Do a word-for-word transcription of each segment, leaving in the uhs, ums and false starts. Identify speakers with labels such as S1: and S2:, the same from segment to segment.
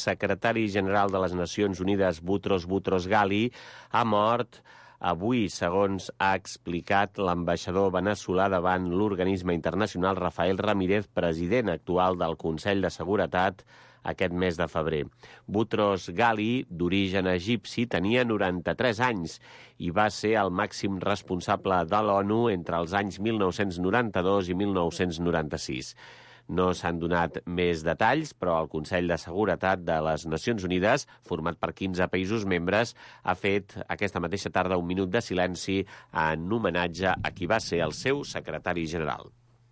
S1: secretari general de les Nacions Unides, Boutros Boutros-Ghali, ha mort avui, segons ha explicat l'ambaixador veneçolà davant l'organisme internacional Rafael Ramírez, president actual del Consell de Seguretat, aquest mes de febrer. Boutros-Ghali, d'origen egipci, tenia noranta-tres anys i va ser el màxim responsable de l'ONU entre els anys mil nou-cents noranta-dos i mil nou-cents noranta-sis. No s'han donat més detalls, però el Consell de Seguretat de les Nacions Unides, format per quinze països membres, ha fet aquesta mateixa tarda un minut de silenci en homenatge a qui va ser el seu secretari general.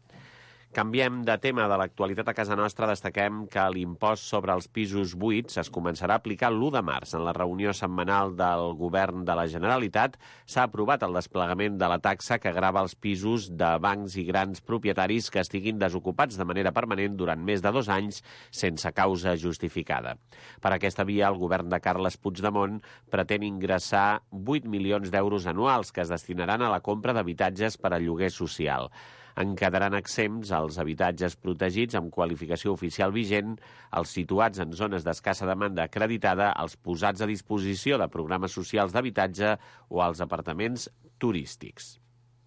S1: Canviem de tema de l'actualitat a casa nostra. Destaquem que l'impost sobre els pisos buits es començarà a aplicar l'u de març. En la reunió setmanal del Govern de la Generalitat s'ha aprovat el desplegament de la taxa que grava els pisos de bancs i grans propietaris que estiguin desocupats de manera permanent durant més de dos anys sense causa justificada. Per aquesta via, el govern de Carles Puigdemont pretén ingressar vuit milions d'euros anuals que es destinaran a la compra d'habitatges per a lloguer social. En quedaran exempts els habitatges protegits amb qualificació oficial vigent, els situats en zones d'escassa demanda acreditada, els posats a disposició de programes socials d'habitatge o els apartaments turístics.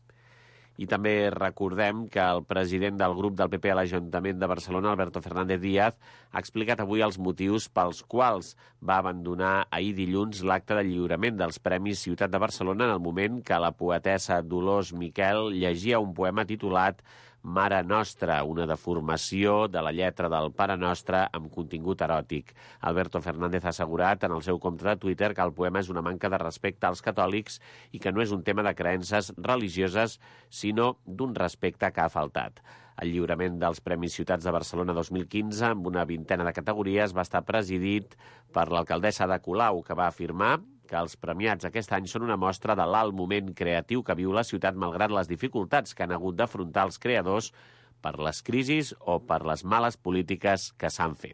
S1: I també recordem que el president del grup del P P a l'Ajuntament de Barcelona, Alberto Fernández Díaz, ha explicat avui els motius pels quals va abandonar ahir dilluns l'acte de lliurament dels Premis Ciutat de Barcelona en el moment que la poetessa Dolors Miquel llegia un poema titulat Mare Nostra, una deformació de la lletra del Pare Nostre amb contingut eròtic. Alberto Fernández ha assegurat en el seu compte de Twitter que el poema és una manca de respecte als catòlics i que no és un tema de creences religioses, sinó d'un respecte que ha faltat. El lliurament dels Premis Ciutats de Barcelona dos mil quinze, amb una vintena de categories, va estar presidit per l'alcaldessa Ada Colau, que va afirmar que els premiats aquest any són una mostra de l'alt moment creatiu que viu la ciutat malgrat les dificultats que han hagut d'afrontar els creadors per les crisis o per les males polítiques que s'han fet.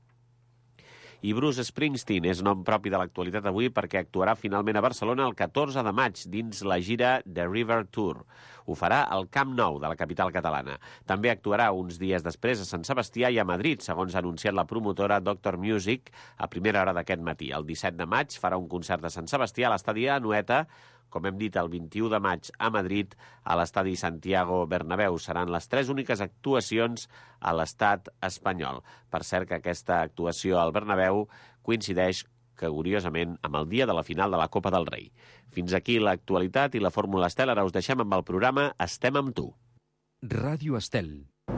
S1: I Bruce Springsteen és nom propi de l'actualitat avui perquè actuarà finalment a Barcelona el catorze de maig dins la gira The River Tour. Ho farà al Camp Nou de la capital catalana. També actuarà uns dies després a Sant Sebastià i a Madrid, segons ha anunciat la promotora Doctor Music a primera hora d'aquest matí. El disset de maig farà un concert a Sant Sebastià a l'estadi Anoeta. Com hem dit, el vint-i-u de maig a Madrid, a l'estadi Santiago Bernabéu. Seran les tres úniques actuacions a l'estat espanyol. Per cert que aquesta actuació al Bernabéu coincideix, que curiosament, amb el dia de la final de la Copa del Rei. Fins aquí l'actualitat i la Fórmula Estel. Ara us deixem amb el programa Estem amb tu.
S2: Ràdio Estel.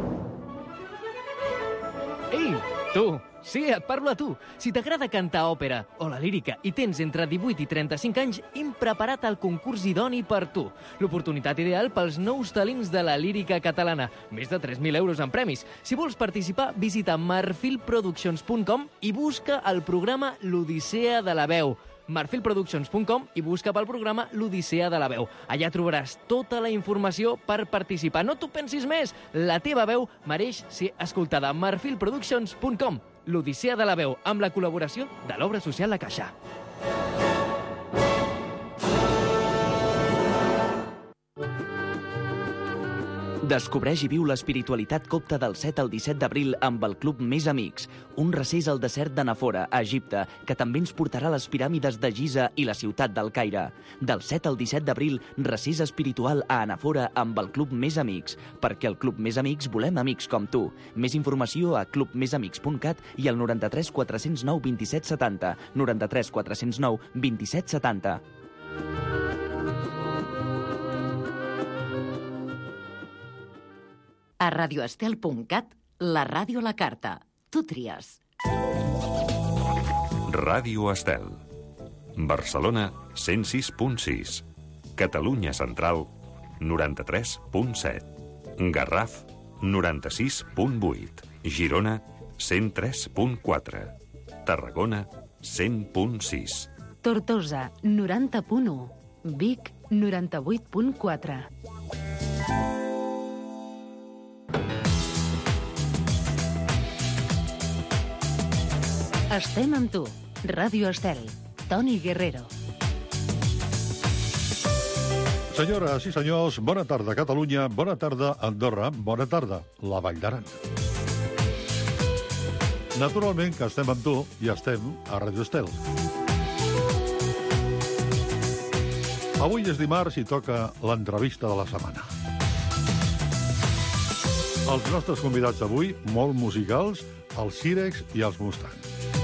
S2: Ei, tu! Sí, et parlo a tu. Si t'agrada cantar òpera o la lírica i tens entre divuit i trenta-cinc anys, hem preparat el concurs idoni per tu. L'oportunitat ideal pels nous talents de la lírica catalana. Més de tres mil euros en premis. Si vols participar, visita marfil productions punt com i busca el programa L'Odissea de la Veu. marfil productions punt com i busca pel programa L'Odissea de la Veu. Allà trobaràs tota la informació per participar. No t'ho pensis més, la teva veu mereix ser escoltada. marfil productions punt com. L'Odissea de la Veu, amb la col·laboració de l'Obra Social La Caixa. Descobreix i viu l'espiritualitat copta del set al disset d'abril amb el Club Més Amics, un recés al desert de Nafora, a Egipte, que també ens portarà a les piràmides de Giza i la ciutat del Caire. Del set al disset d'abril, recés espiritual a Anafora amb el Club Més Amics, perquè al Club Més Amics volem amics com tu. Més informació a club més amics punt cat i al noranta-tres quatre cents nou vint-i-set setanta, noranta-tres quatre cents nou vint-i-set setanta.
S3: A radioestel punt cat, la ràdio a la carta. Tu tries.
S4: Ràdio Estel. Barcelona, cent sis punt sis. Catalunya Central, noranta-tres punt set. Garraf, noranta-sis punt vuit. Girona, cent tres punt quatre. Tarragona, cent punt sis.
S5: Tortosa, noranta punt u. Vic, noranta-vuit punt quatre. Estem amb tu. Ràdio Estel. Toni Guerrero.
S6: Senyores i senyors, bona tarda, Catalunya, bona tarda, Andorra, bona tarda, la Vall d'Aran. Naturalment que estem amb tu i estem a Ràdio Estel. Avui és dimarts i toca l'entrevista de la setmana. Els nostres convidats d'avui, molt musicals, els Sirex i els Mustang.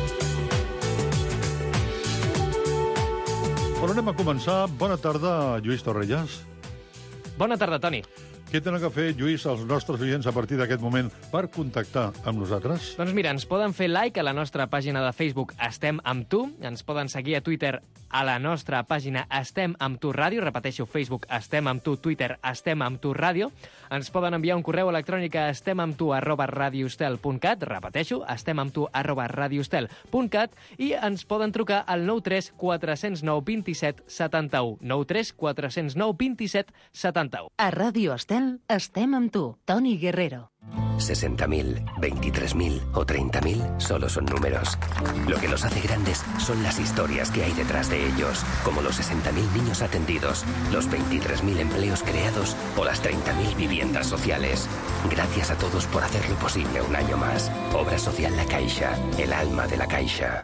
S6: Però anem a començar. Bona tarda, Lluís Torrelles.
S2: Bona tarda, Toni.
S6: Què tenen que fer, Lluís, els nostres oients a partir d'aquest moment per contactar amb nosaltres?
S2: Doncs mira, ens poden fer like a la nostra pàgina de Facebook Estem amb tu, ens poden seguir a Twitter a la nostra pàgina Estem amb tu ràdio, repeteixo, Facebook Estem amb tu, Twitter Estem amb tu ràdio, ens poden enviar un correu electrònic a estemamtu arroba radiostel punt cat, repeteixo, estemamtu arroba radiostel punt cat, i ens poden trucar al nou tres quatre zero nou dos set set u, nou tres quatre zero nou dos set set u.
S5: A Ràdio Estel estem amb tu, Toni Guerrero.
S7: sesenta mil, veintitrés mil o treinta mil solo son números. Lo que los hace grandes son las historias que hay detrás de ellos, como los sesenta mil niños atendidos, los veintitrés mil empleos creados o las treinta mil viviendas sociales. Gracias a todos por hacerlo posible un año más. Obra Social La Caixa, el alma de la Caixa.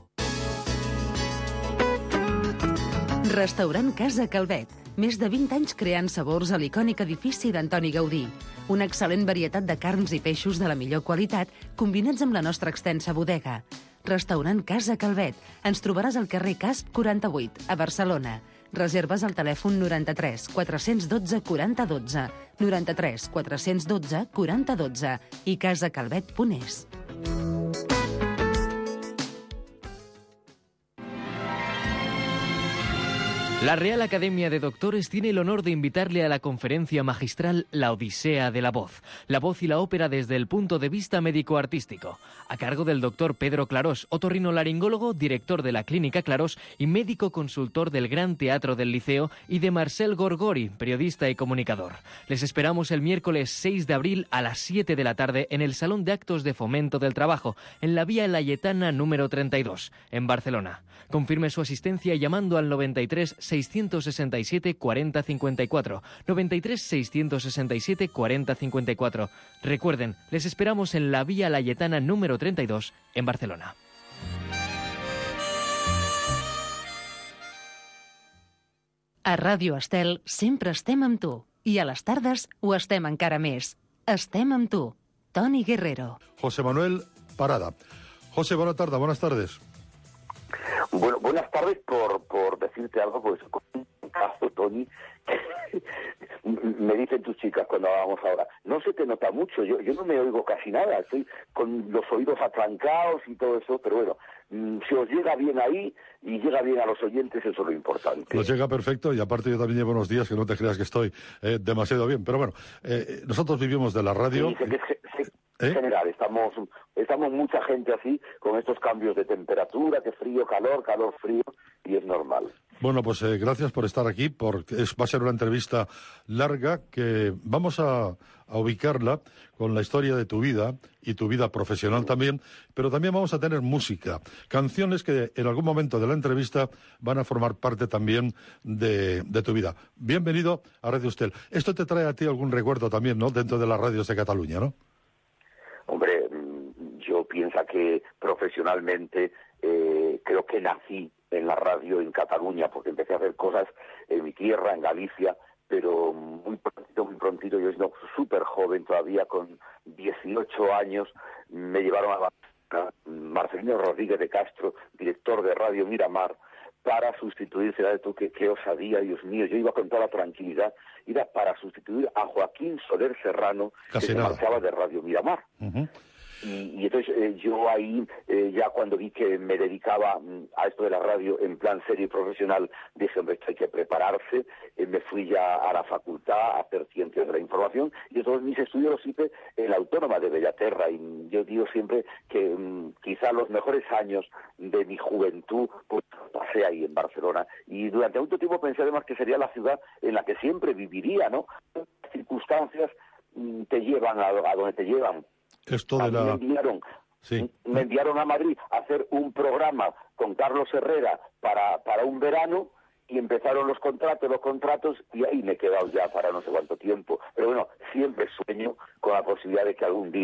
S5: Restaurant Casa Calvet. Més de vint anys creant sabors a l'icònic edifici d'Antoni Gaudí. Una excel·lent varietat de carns i peixos de la millor qualitat, combinats amb la nostra extensa bodega. Restaurant Casa Calvet. Ens trobaràs al carrer Casp quaranta-vuit, a Barcelona. Reserves al telèfon noranta-tres quatre cents dotze quaranta dotze, noranta-tres quatre cents dotze quaranta dotze i casacalvet punt es.
S2: La Real Academia de Doctores tiene el honor de invitarle a la conferencia magistral La Odisea de la Voz, la voz y la ópera desde el punto de vista médico-artístico, a cargo del doctor Pedro Clarós, otorrinolaringólogo, director de la Clínica Clarós y médico consultor del Gran Teatro del Liceo, y de Marcel Gorgori, periodista y comunicador. Les esperamos el miércoles seis de abril a las siete de la tarde en el Salón de Actos de Fomento del Trabajo, en la Vía Layetana número treinta y dos, en Barcelona. Confirme su asistencia llamando al noventa y tres seiscientos sesenta y siete cuarenta cincuenta y cuatro, noventa y tres seiscientos sesenta y siete cuarenta cincuenta y cuatro. Recuerden, les esperamos en la Vía Layetana número treinta y dos, en Barcelona.
S5: A Ràdio Estel sempre estem amb tu. I a les tardes ho estem encara més. Estem amb tu, Toni Guerrero.
S6: José Manuel Parada. José, buena tarde, buenas tardes.
S8: Bueno, buenas tardes por, por decirte algo, pues con un caso, Tony, me dicen tus chicas cuando hablábamos ahora, no se te nota mucho, yo, yo no me oigo casi nada, estoy con los oídos atrancados y todo eso, pero bueno, si os llega bien ahí y llega bien a los oyentes, eso es lo importante.
S6: Nos llega perfecto y aparte yo también llevo unos días que no te creas que estoy eh, demasiado bien, pero bueno, eh, nosotros vivimos de la radio...
S8: Sí, sé que, sé, sé, ¿Eh? En general, estamos, estamos mucha gente así, con estos cambios de temperatura, que frío, calor, calor, frío, y es normal.
S6: Bueno, pues eh, gracias por estar aquí, porque es, va a ser una entrevista larga que vamos a, a ubicarla con la historia de tu vida y tu vida profesional también, pero también vamos a tener música, canciones que en algún momento de la entrevista van a formar parte también de, de tu vida. Bienvenido a Radio Estel. Esto te trae a ti algún recuerdo también, ¿no?, dentro de las radios de Cataluña, ¿no?
S8: Hombre, yo pienso que profesionalmente eh, creo que nací en la radio en Cataluña, porque empecé a hacer cosas en mi tierra, en Galicia, pero muy prontito, muy prontito, yo siendo súper joven todavía, con dieciocho años, me llevaron a Barcelona, Marcelino Rodríguez de Castro, director de Radio Miramar, para sustituir, será de tú, qué, qué osadía, Dios mío, yo iba con toda la tranquilidad, era para sustituir a Joaquín Soler Serrano,
S6: Casi
S8: que
S6: nada.
S8: se marchaba de Radio Miramar.
S6: Uh-huh.
S8: Y, y entonces eh, yo ahí, eh, ya cuando vi que me dedicaba mm, a esto de la radio en plan serio y profesional, dije, hombre, esto hay que prepararse, eh, me fui ya a la facultad a hacer ciencias de la información, y todos mis estudios los hice en la Autónoma de Bellaterra, y yo digo siempre que mm, quizá los mejores años de mi juventud pues pasé ahí en Barcelona, y durante mucho tiempo pensé además que sería la ciudad en la que siempre viviría, ¿no? Las circunstancias mm, te llevan a, a donde te llevan.
S6: Esto de la...
S8: me enviaron,
S6: sí.
S8: me enviaron a Madrid a hacer un programa con Carlos Herrera para, para un verano, y empezaron los contratos, los contratos, y ahí me he quedado ya para no sé cuánto tiempo. Pero bueno, siempre sueño con la posibilidad de que algún día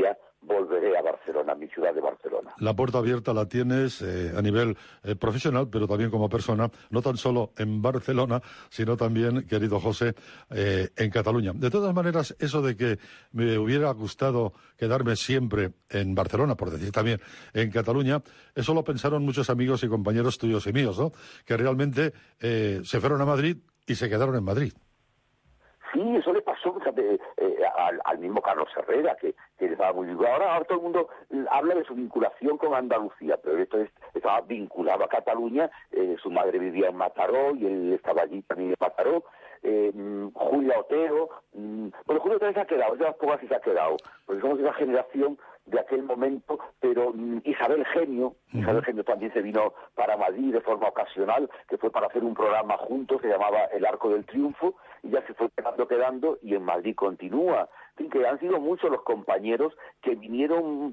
S8: volveré a Barcelona, a mi ciudad de Barcelona.
S6: La puerta abierta la tienes eh, a nivel eh, profesional, pero también como persona, no tan solo en Barcelona, sino también, querido José, eh, en Cataluña. De todas maneras, eso de que me hubiera gustado quedarme siempre en Barcelona, por decir también en Cataluña, eso lo pensaron muchos amigos y compañeros tuyos y míos, ¿no? Que realmente eh, se fueron a Madrid y se quedaron en Madrid.
S8: Sí, eso le pasó, fíjate, eh, al, al mismo Carlos Herrera, que, que estaba muy vinculado. Ahora, ahora todo el mundo habla de su vinculación con Andalucía, pero esto es, estaba vinculado a Cataluña. Eh, su madre vivía en Mataró y él estaba allí también en Mataró. Eh, Julia Otero, mm, bueno, Julia Otero se ha quedado, es de las pocas que se ha quedado, porque somos de esa generación de aquel momento, pero mm, Isabel Genio, uh-huh. Isabel Genio también se vino para Madrid de forma ocasional, que fue para hacer un programa juntos que se llamaba El Arco del Triunfo, y ya se fue quedando, quedando, y en Madrid continúa. En fin, que han sido muchos los compañeros que vinieron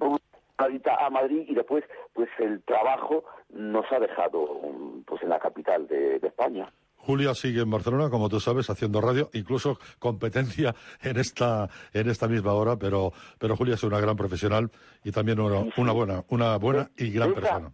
S8: a Madrid y después, pues el trabajo nos ha dejado pues en la capital de, de España.
S6: Julia sigue en Barcelona, como tú sabes, haciendo radio, incluso competencia en esta en esta misma hora, pero pero Julia es una gran profesional y también una,
S8: sí, sí.
S6: una buena una buena y gran
S8: de esa,
S6: persona.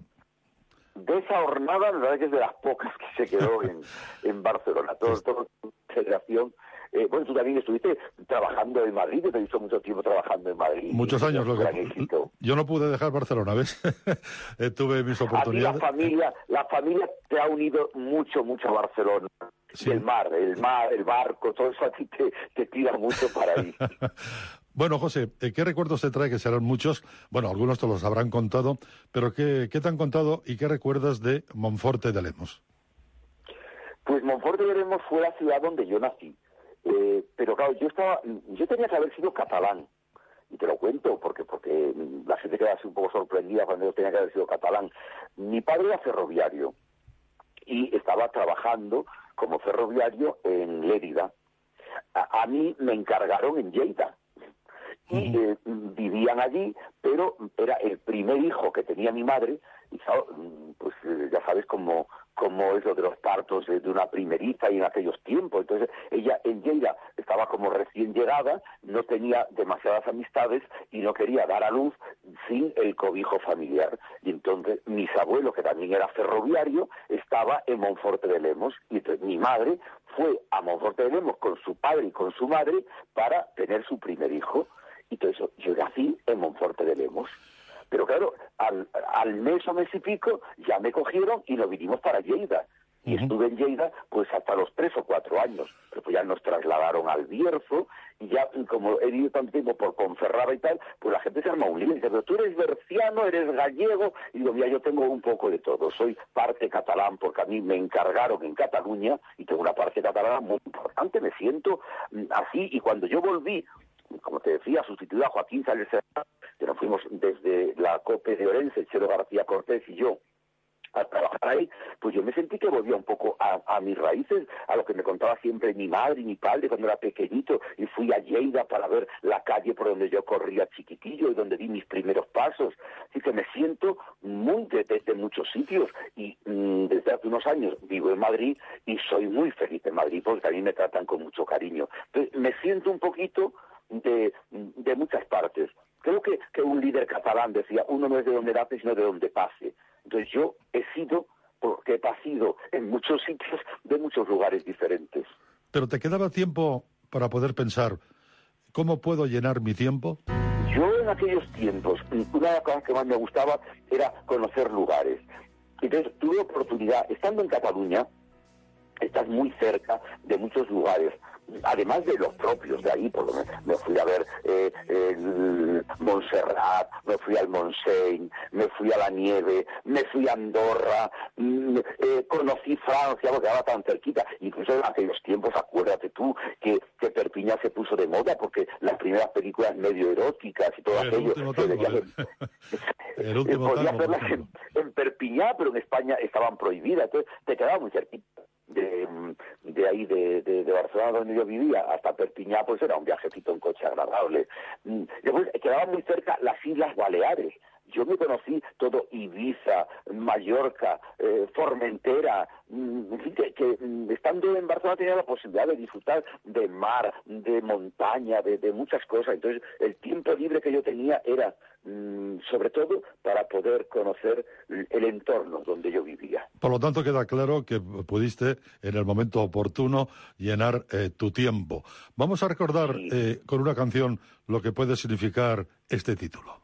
S8: De esa jornada, la verdad que es de las pocas que se quedó en, en Barcelona. Todo, todo federación. Eh, bueno, tú también estuviste trabajando en Madrid, yo te he visto mucho tiempo trabajando en Madrid.
S6: Muchos años, lo que yo no pude dejar Barcelona, ¿ves? Tuve mis oportunidades.
S8: A ti la familia, la familia te ha unido mucho, mucho a Barcelona. Sí. El mar, el mar, el barco, todo eso a ti te, te tira mucho para ahí.
S6: Bueno, José, ¿qué recuerdos te trae? Que serán muchos. Bueno, algunos te los habrán contado, pero ¿qué, qué te han contado y qué recuerdas de Monforte de Lemos?
S8: Pues Monforte de Lemos fue la ciudad donde yo nací. Eh, pero claro, yo estaba, yo tenía que haber sido catalán, y te lo cuento porque porque la gente queda así un poco sorprendida cuando yo tenía que haber sido catalán. Mi padre era ferroviario y estaba trabajando como ferroviario en Lérida. A, a mí me encargaron en Lleida y eh, vivían allí, pero era el primer hijo que tenía mi madre y pues ya sabes cómo cómo es lo de los partos de, de una primeriza y en aquellos tiempos. Entonces ella en Lleida estaba como recién llegada, no tenía demasiadas amistades y no quería dar a luz sin el cobijo familiar. Y entonces mis abuelos, que también era ferroviario, estaba en Monforte de Lemos y entonces mi madre fue a Monforte de Lemos con su padre y con su madre para tener su primer hijo. Y entonces yo nací en Monforte de Lemos. Pero claro, al, al mes o mes y pico ya me cogieron y nos vinimos para Lleida. Y uh-huh. estuve en Lleida pues hasta los tres o cuatro años. Pero pues ya nos trasladaron al Bierzo y ya como he vivido tanto tiempo por Ponferrada y tal, pues la gente se arma un lío y dice, pero tú eres berciano, eres gallego. Y digo, mira, yo tengo un poco de todo. Soy parte catalán porque a mí me encargaron en Cataluña y tengo una parte catalana muy importante. Me siento así y cuando yo volví, como te decía, sustituir a Joaquín Sáenz Serrano, que nos fuimos desde la COPE de Orense, Chelo García Cortés y yo, a trabajar ahí, pues yo me sentí que volvía un poco a, a mis raíces, a lo que me contaba siempre mi madre y mi padre cuando era pequeñito, y fui a Lleida para ver la calle por donde yo corría chiquitillo y donde di mis primeros pasos. Así que me siento muy de, de, de muchos sitios y mmm, desde hace unos años vivo en Madrid y soy muy feliz en Madrid porque también me tratan con mucho cariño. Entonces me siento un poquito de, de muchas partes. Creo que, que un líder catalán decía, uno no es de donde nace, sino de donde pase. Entonces yo he sido, porque he pasado en muchos sitios, de muchos lugares diferentes.
S6: Pero ¿te quedaba tiempo para poder pensar, ¿cómo puedo llenar mi tiempo?
S8: Yo en aquellos tiempos, una de las cosas que más me gustaba era conocer lugares. Entonces tuve oportunidad, estando en Cataluña, estás muy cerca de muchos lugares, además de los propios de ahí, porque me, me fui a ver eh, el Montserrat, me fui al Montseny, me fui a la nieve, me fui a Andorra, mm, eh, conocí Francia porque estaba tan cerquita, incluso en aquellos tiempos, acuérdate tú, que, que Perpiñán se puso de moda porque las primeras películas medio eróticas y todo
S6: el
S8: aquello,
S6: último tango,
S8: que
S6: el último
S8: podía
S6: tango,
S8: hacerlas en, en Perpiñán, pero en España estaban prohibidas, entonces te quedaba muy cerquita. De, de ahí, de, de, de Barcelona, donde yo vivía, hasta Perpiñán, pues era un viajecito en coche agradable. Después quedaban muy cerca las Islas Baleares. Yo me conocí todo Ibiza, Mallorca, eh, Formentera, mm, en fin, que, que mm, estando en Barcelona tenía la posibilidad de disfrutar de mar, de montaña, de, de muchas cosas. Entonces, el tiempo libre que yo tenía era, mm, sobre todo, para poder conocer el entorno donde yo vivía.
S6: Por lo tanto, queda claro que pudiste, en el momento oportuno, llenar eh, tu tiempo. Vamos a recordar
S8: Sí.
S6: eh, con una canción lo que puede significar este título.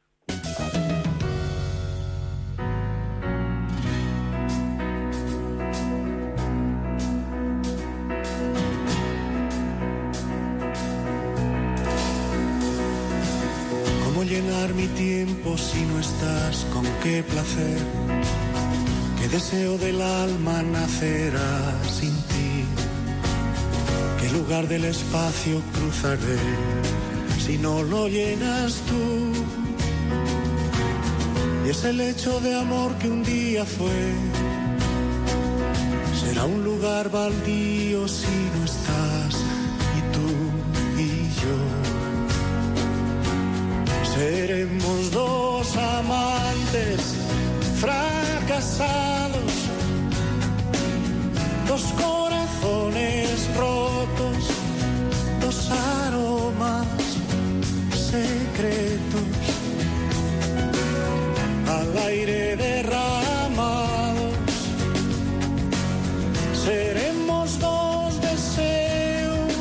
S9: ¿Cómo llenar mi tiempo si no estás? ¿Con qué placer? ¿Qué deseo del alma nacerá sin ti? ¿Qué lugar del espacio cruzaré si no lo llenas tú? Y es el hecho de amor que un día fue, será un lugar baldío si no estás, y tú y yo. Seremos dos amantes fracasados, dos corazones rotos, dos aromas secretos al aire derramados. Seremos dos deseos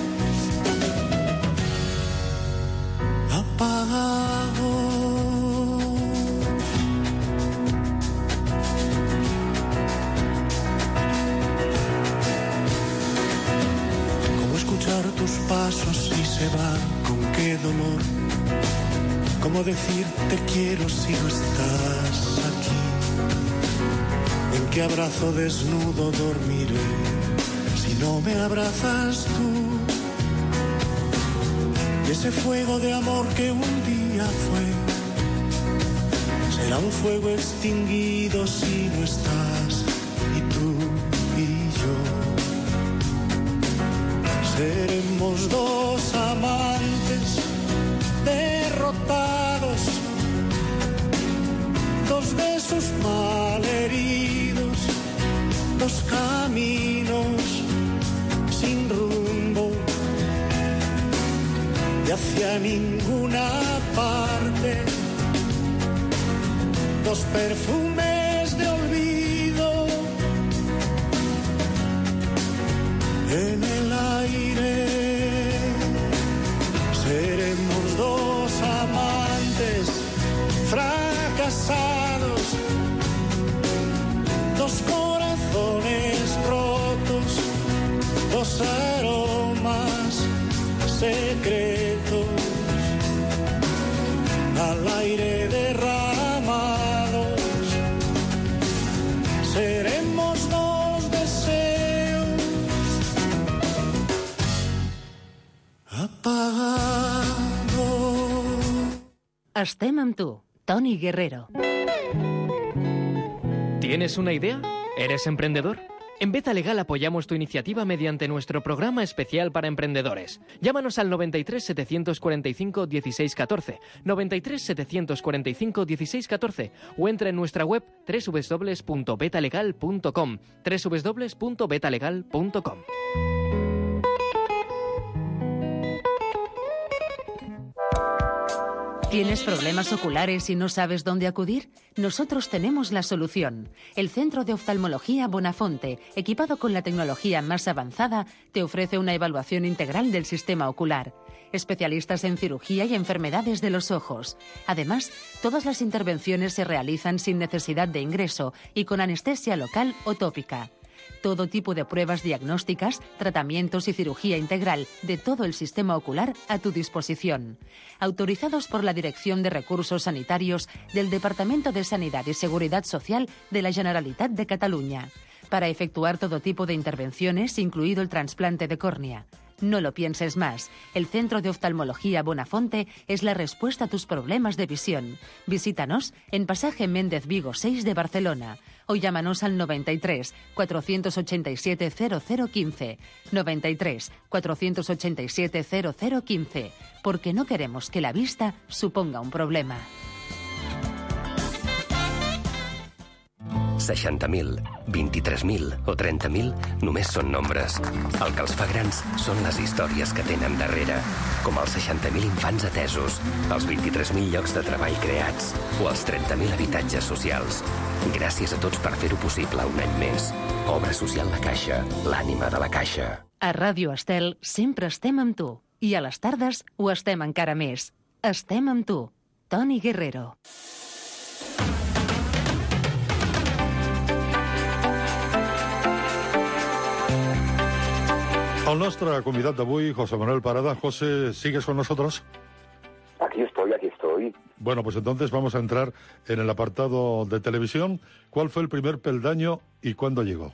S9: apagados. Cómo escuchar tus pasos si se van, con qué dolor. Cómo decir te quiero si no estás aquí. En qué abrazo desnudo dormiré si no me abrazas tú. Y ese fuego de amor que un día fue, será un fuego extinguido si no estás, y tú y yo. Seremos dos amantes derrotados, dos besos malheridos, dos caminos sin rumbo y hacia ninguna parte, dos perfumes de olvido en el aire. Seremos dos amantes fracasados, dos corazones rotos, dos aromas secretos al aire derramados. Seremos dos deseos apagados.
S5: Estem amb tu, Toni Guerrero.
S2: ¿Tienes una idea? ¿Eres emprendedor? En Beta Legal apoyamos tu iniciativa mediante nuestro programa especial para emprendedores. Llámanos al noventa y tres, setecientos cuarenta y cinco, dieciséis catorce, noventa y tres, setecientos cuarenta y cinco, dieciséis catorce o entra en nuestra web doble u doble u doble u punto beta legal punto com, doble u doble u doble u punto beta legal punto com.
S5: ¿Tienes problemas oculares y no sabes dónde acudir? Nosotros tenemos la solución. El Centro de Oftalmología Bonafonte, equipado con la tecnología más avanzada, te ofrece una evaluación integral del sistema ocular. Especialistas en cirugía y enfermedades de los ojos. Además, todas las intervenciones se realizan sin necesidad de ingreso y con anestesia local o tópica. Todo tipo de pruebas diagnósticas, tratamientos y cirugía integral de todo el sistema ocular a tu disposición. Autorizados por la Dirección de Recursos Sanitarios del Departamento de Sanidad y Seguridad Social de la Generalitat de Cataluña. Para efectuar todo tipo de intervenciones, incluido el trasplante de córnea. No lo pienses más. El Centro de Oftalmología Bonafonte es la respuesta a tus problemas de visión. Visítanos en Pasaje Méndez Vigo seis de Barcelona o llámanos al noventa y tres, cuatrocientos ochenta y siete, cero cero quince. noventa y tres, cuatrocientos ochenta y siete, cero cero quince. Porque no queremos que la vista suponga un problema.
S7: seixanta mil, vint-i-tres mil o trenta mil només són nombres. El que els fa grans són les històries que tenen darrere, com els seixanta mil infants atesos, els vint-i-tres mil llocs de treball creats o els trenta mil habitatges socials. Gràcies a tots per fer-ho possible un any més. Obra Social La Caixa, l'ànima de la Caixa.
S5: A Ràdio Estel sempre estem amb tu. I a les tardes ho estem encara més. Estem amb tu. Toni Guerrero.
S6: El nostre convidat d'avui, José Manuel Parada. José, ¿sigues con nosotros?
S8: Aquí estoy, aquí estoy.
S6: Bueno, pues entonces vamos a entrar en el apartado de televisión. ¿Cuál fue el primer peldaño y cuándo llegó?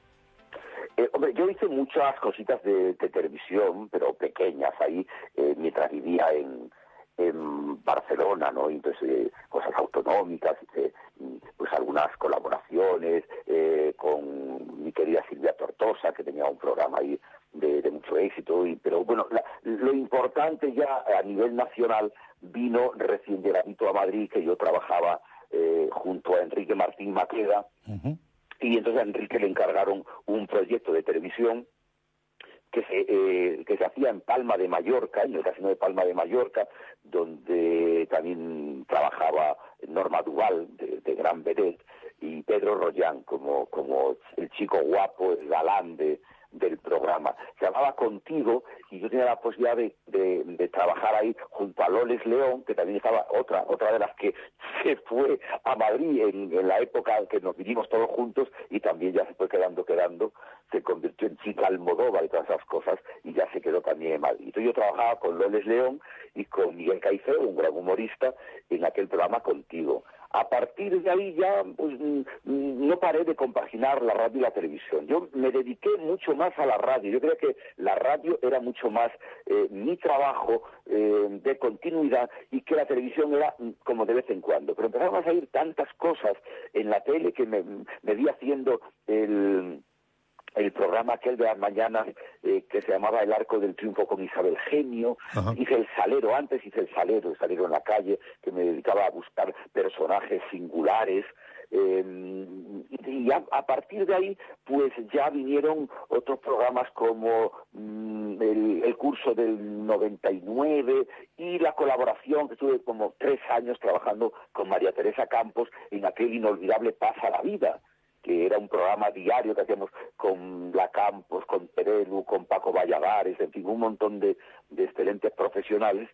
S8: Eh, hombre, yo hice muchas cositas de, de televisión, pero pequeñas ahí, eh, mientras vivía en, en Barcelona, ¿no? Entonces, eh, cosas autonómicas, eh, pues algunas colaboraciones eh, con mi querida Silvia Tortosa, que tenía un programa ahí de, de mucho éxito, y, pero bueno, la, lo importante ya a nivel nacional vino recién llegadito a Madrid, que yo trabajaba eh, junto a Enrique Martín Maqueda, uh-huh. Y entonces a Enrique le encargaron un proyecto de televisión que se, eh, que se hacía en Palma de Mallorca, en el Casino de Palma de Mallorca, donde también trabajaba Norma Duval, de, de gran vedette, y Pedro Rollán, como, como el chico guapo, el galán de, del programa. Se llamaba Contigo, y yo tenía la posibilidad de, de, de trabajar ahí junto a Loles León, que también estaba otra otra de las que se fue a Madrid en, en la época en que nos vinimos todos juntos, y también ya se fue quedando, quedando, se convirtió en Chica Almodóvar y todas esas cosas, y ya se quedó también en Madrid. Entonces yo trabajaba con Loles León y con Miguel Caicedo, un gran humorista, en aquel programa Contigo. A partir de ahí ya pues, no paré de compaginar la radio y la televisión. Yo me dediqué mucho más a la radio. Yo creo que la radio era mucho más eh, mi trabajo eh, de continuidad, y que la televisión era como de vez en cuando. Pero empezaron a salir tantas cosas en la tele que me, me vi haciendo el... el programa aquel de las mañanas eh, que se llamaba El Arco del Triunfo con Isabel Genio. Ajá. Hice El Salero, antes hice El Salero, El Salero en la calle, que me dedicaba a buscar personajes singulares. Eh, y a, a partir de ahí, pues ya vinieron otros programas como mm, el, el curso del noventa y nueve y la colaboración, que estuve como tres años trabajando con María Teresa Campos en aquel inolvidable Pasa la Vida, que era un programa diario que hacíamos con La Campos, con Terelu, con Paco Valladares, en fin, un montón de, de excelentes profesionales,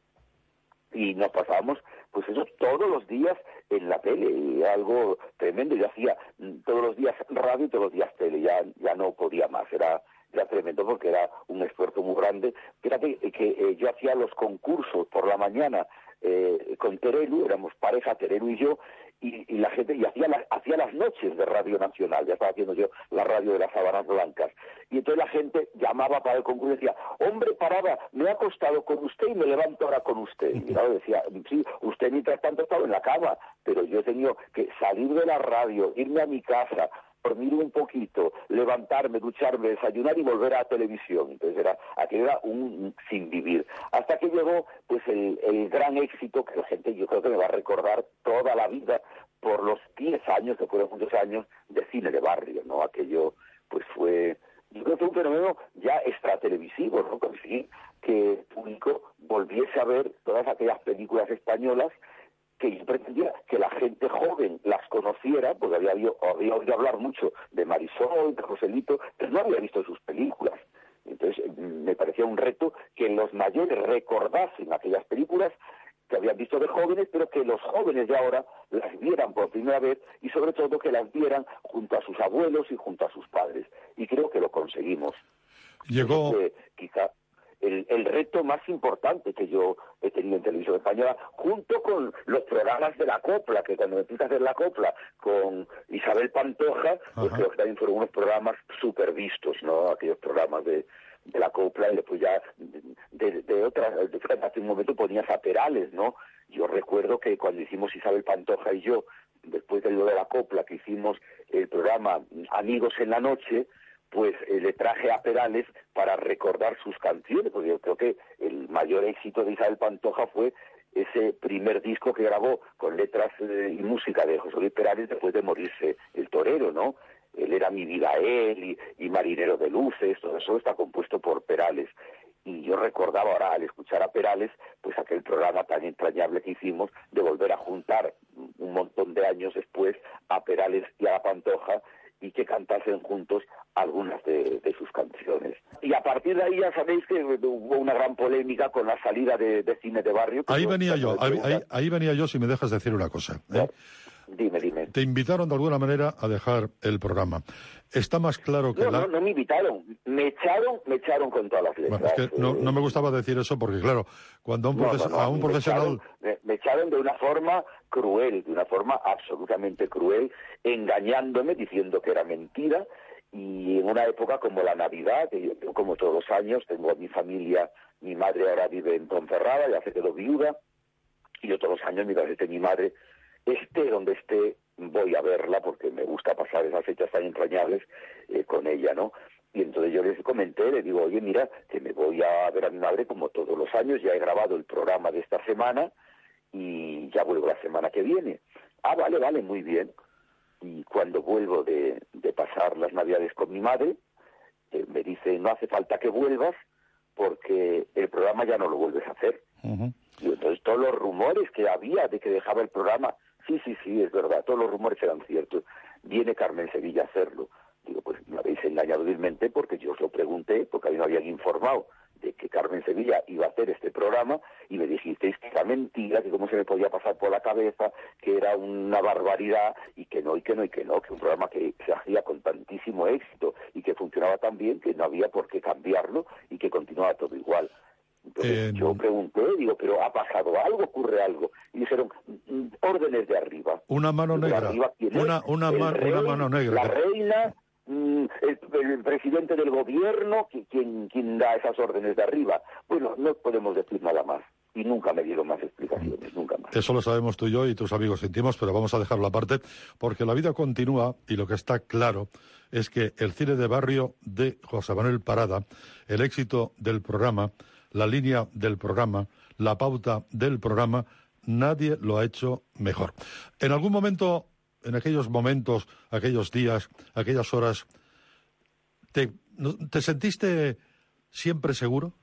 S8: y nos pasábamos, pues eso, todos los días en la tele, era algo tremendo. Yo hacía todos los días radio y todos los días tele, ya, ya no podía más, era... era tremendo porque era un esfuerzo muy grande. Fíjate que eh, yo hacía los concursos por la mañana eh, con Terelu, éramos pareja, Terelu y yo, y, y la gente, y hacía, la, hacía las noches de Radio Nacional, ya estaba haciendo yo la radio de las Sábanas Blancas, y entonces la gente llamaba para el concurso y decía, hombre, Parada, me ha acostado con usted y me levanto ahora con usted. Y claro, decía, sí, usted mientras tanto estaba en la cama, pero yo he tenido que salir de la radio, irme a mi casa, dormir un poquito, levantarme, ducharme, desayunar y volver a la televisión. Entonces era, aquello era un sin vivir. Hasta que llegó pues el, el gran éxito que la gente, yo creo que me va a recordar toda la vida por los diez años, que fueron muchos años, de cine de barrio, ¿no? Aquello pues fue, yo creo que un fenómeno ya extratelevisivo, ¿no? Conseguir que el público volviese a ver todas aquellas películas españolas que yo pretendía que la gente joven las conociera, porque había, había oído hablar mucho de Marisol, de Joselito, pero no había visto sus películas. Entonces me parecía un reto que los mayores recordasen aquellas películas que habían visto de jóvenes, pero que los jóvenes de ahora las vieran por primera vez, y sobre todo que las vieran junto a sus abuelos y junto a sus padres. Y creo que lo conseguimos.
S6: Llegó...
S8: Eh, quizá... El, el reto más importante que yo he tenido en televisión española, junto con los programas de la copla, que cuando me puse a hacer la copla con Isabel Pantoja, pues creo que también fueron unos programas súper vistos, ¿no? Aquellos programas de, de la copla, y después ya de, de, de otras, de, hace un momento ponías a Perales, ¿no? Yo recuerdo que cuando hicimos Isabel Pantoja y yo, después de lo de la copla, que hicimos el programa Amigos en la Noche, pues eh, le traje a Perales para recordar sus canciones, porque yo creo que el mayor éxito de Isabel Pantoja fue ese primer disco que grabó con letras eh, y música de José Luis Perales después de morirse el torero, ¿no? Él era Mi vida él y, y Marinero de luces, todo eso está compuesto por Perales. Y yo recordaba ahora, al escuchar a Perales, pues aquel programa tan entrañable que hicimos de volver a juntar un montón de años después a Perales y a La Pantoja y que cantasen juntos algunas de, de sus canciones. Y a partir de ahí ya sabéis que hubo una gran polémica con la salida de, de Cine de Barrio.
S6: Ahí venía yo, ahí, ahí, ahí venía yo, si me dejas decir una cosa. ¿eh?
S8: Dime, dime.
S6: Te invitaron de alguna manera a dejar el programa. Está más claro que
S8: no,
S6: la...
S8: No, no me invitaron. Me echaron, me echaron con todas las letras.
S6: Bueno, es que no, no me gustaba decir eso porque, claro, cuando a un, proces... no, no, no, a un profesional...
S8: Me echaron, me, me echaron de una forma cruel, de una forma absolutamente cruel, engañándome, diciendo que era mentira, y en una época como la Navidad, que yo, yo como todos los años, tengo a mi familia, mi madre ahora vive en Ponferrada, ya se quedó viuda, y yo todos los años, mi padre, mi madre, esté donde esté, voy a verla porque me gusta pasar esas fechas tan entrañables eh, con ella, ¿no? Y entonces yo les comenté, le digo, oye, mira, que me voy a ver a mi madre como todos los años, ya he grabado el programa de esta semana y ya vuelvo la semana que viene. Ah, vale, vale, muy bien. Y cuando vuelvo de, de pasar las Navidades con mi madre, eh, me dice, no hace falta que vuelvas porque el programa ya no lo vuelves a hacer. Uh-huh. Y entonces todos los rumores que había de que dejaba el programa, sí, sí, sí, es verdad, todos los rumores eran ciertos. Viene Carmen Sevilla a hacerlo. Digo, pues me habéis engañado vilmente porque yo os lo pregunté, porque a mí me habían informado de que Carmen Sevilla iba a hacer este programa y me dijisteis que era mentira, que cómo se me podía pasar por la cabeza, que era una barbaridad y que no, y que no, y que no, que un programa que se hacía con tantísimo éxito y que funcionaba tan bien que no había por qué cambiarlo y que continuaba todo igual. Entonces eh, yo pregunté, digo, pero ¿ha pasado algo? ¿Ocurre algo? Y dijeron, órdenes de arriba.
S6: Una mano negra.
S8: Arriba,
S6: una, una, man, rey, una mano negra.
S8: La reina, el, el presidente del gobierno, quien, quien da esas órdenes de arriba. Bueno, no podemos decir nada más. Y nunca me dieron más explicaciones, nunca más.
S6: Eso lo sabemos tú y yo y tus amigos íntimos, pero vamos a dejarlo aparte, porque la vida continúa y lo que está claro es que el cine de barrio de José Manuel Parada, el éxito del programa, la línea del programa, la pauta del programa, nadie lo ha hecho mejor. En algún momento, en aquellos momentos, aquellos días, aquellas horas, ¿te, te sentiste siempre seguro?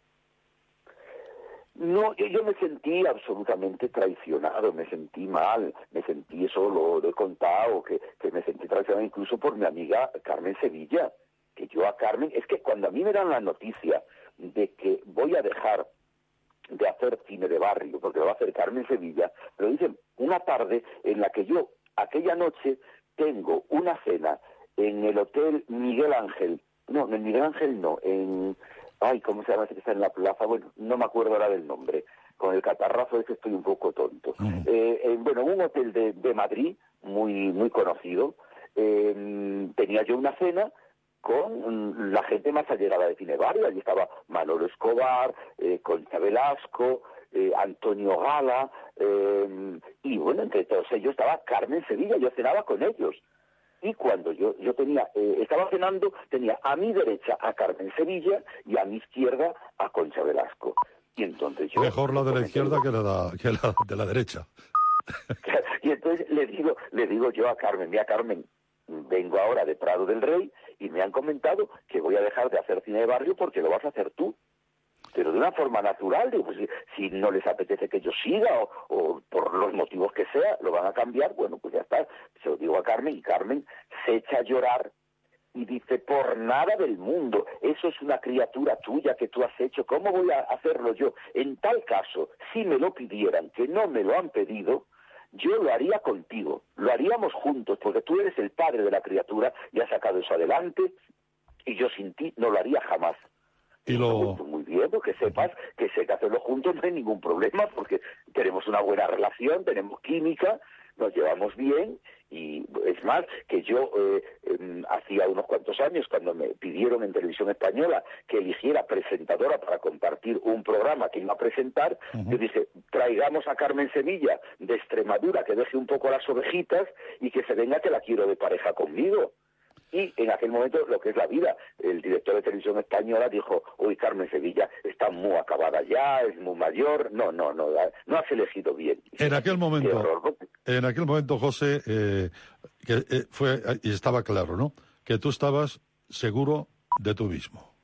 S8: No, yo, yo me sentí absolutamente traicionado, me sentí mal, me sentí, eso lo, lo he contado, que, que me sentí traicionado incluso por mi amiga Carmen Sevilla, que yo a Carmen, es que cuando a mí me dan la noticia de que voy a dejar de hacer cine de barrio, porque lo va a hacer Carmen Sevilla, pero dicen una tarde en la que yo, aquella noche, tengo una cena en el Hotel Miguel Ángel, no, en el Miguel Ángel no, en, ay, ¿cómo se llama ese que está en la plaza? Bueno, no me acuerdo ahora del nombre, con el catarrazo ese estoy un poco tonto. Uh-huh. eh, eh, bueno, un hotel de, de Madrid, muy, muy conocido, eh, tenía yo una cena con la gente más allegada de Cine Barrio. Allí estaba Manolo Escobar, eh, Concha Velasco, eh, Antonio Gala, eh, y bueno, entre todos ellos estaba Carmen Sevilla, yo cenaba con ellos. Y cuando yo yo tenía eh, estaba cenando, tenía a mi derecha a Carmen Sevilla y a mi izquierda a Concha Velasco. Y entonces yo...
S6: Mejor la de la izquierda que la, que la de la derecha.
S8: Y entonces le digo, le digo yo a Carmen, mira Carmen, vengo ahora de Prado del Rey y me han comentado que voy a dejar de hacer cine de barrio porque lo vas a hacer tú. Pero de una forma natural, digo, pues si, si no les apetece que yo siga o, o por los motivos que sea, lo van a cambiar, bueno, pues ya está. Se lo digo a Carmen y Carmen se echa a llorar y dice, por nada del mundo, eso es una criatura tuya que tú has hecho, ¿cómo voy a hacerlo yo? En tal caso, si me lo pidieran, que no me lo han pedido, yo lo haría contigo, lo haríamos juntos, porque tú eres el padre de la criatura y has sacado eso adelante, y yo sin ti no lo haría jamás.
S6: Y lo...
S8: Muy bien, porque sepas que sé que hacerlo juntos no hay ningún problema, porque tenemos una buena relación, tenemos química, nos llevamos bien, y es más, que yo eh, eh, hacía unos cuantos años, cuando me pidieron en Televisión Española que eligiera presentadora para compartir un programa que iba a presentar, uh-huh. yo dije, traigamos a Carmen Sevilla de Extremadura, que deje un poco las ovejitas y que se venga, que la quiero de pareja conmigo. y en aquel momento lo que es la vida, el director de Televisión Española dijo, uy, Carmen Sevilla está muy acabada ya, es muy mayor, no, no, no, no has elegido bien.
S6: En aquel momento, en aquel momento, José, eh, que eh, fue, y estaba claro, ¿no?, que tú estabas seguro de tú mismo.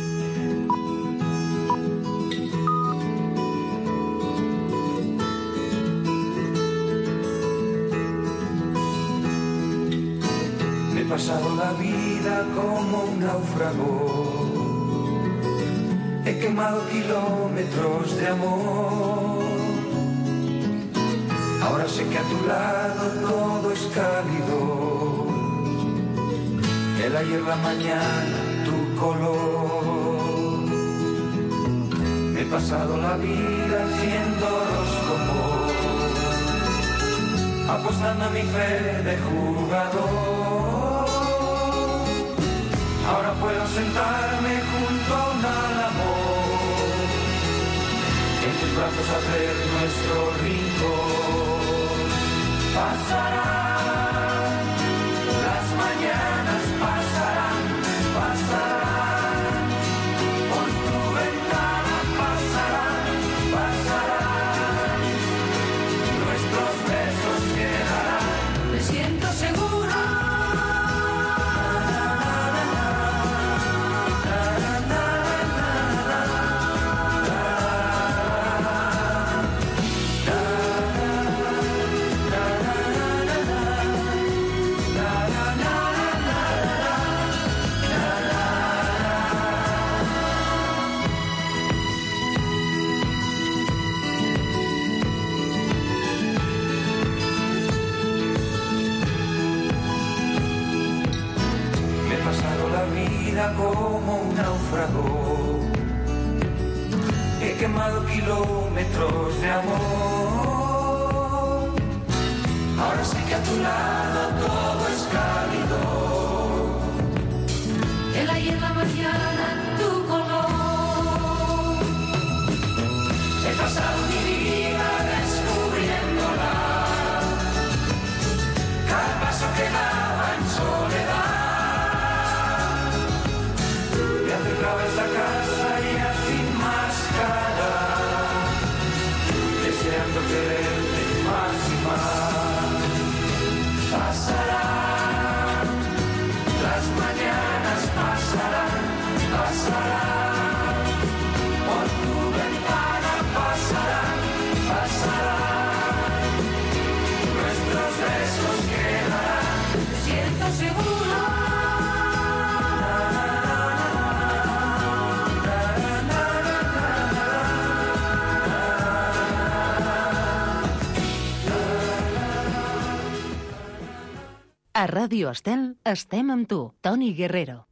S10: He pasado la vida como un náufrago, he quemado kilómetros de amor. Ahora sé que a tu lado todo es cálido, el ayer, la mañana, tu color. He pasado la vida haciendo horóscopo, apostando a mi fe de jugador. Ahora puedo sentarme junto a un álamo, en tus brazos hacer nuestro rincón. Pasarán las mañanas, pasarán, pasarán, por tu ventana pasarán, pasarán, nuestros besos quedarán. Me siento seguro. Como un náufrago, he quemado kilómetros de amor. Ahora sé que a tu lado todo es cálido, el ayer, la mañana, tu color. He pasado mi vida descubriéndola, cada paso que daba en soledad. Cerrabas la casa ya sin máscara, deseando quererte más y más. Pasarán las mañanas, pasarán, pasarán, por tu ventana pasarán, pasarán, nuestros besos quedarán. Me siento seguro.
S5: A Ràdio Estel estem amb tu, Toni Guerrero.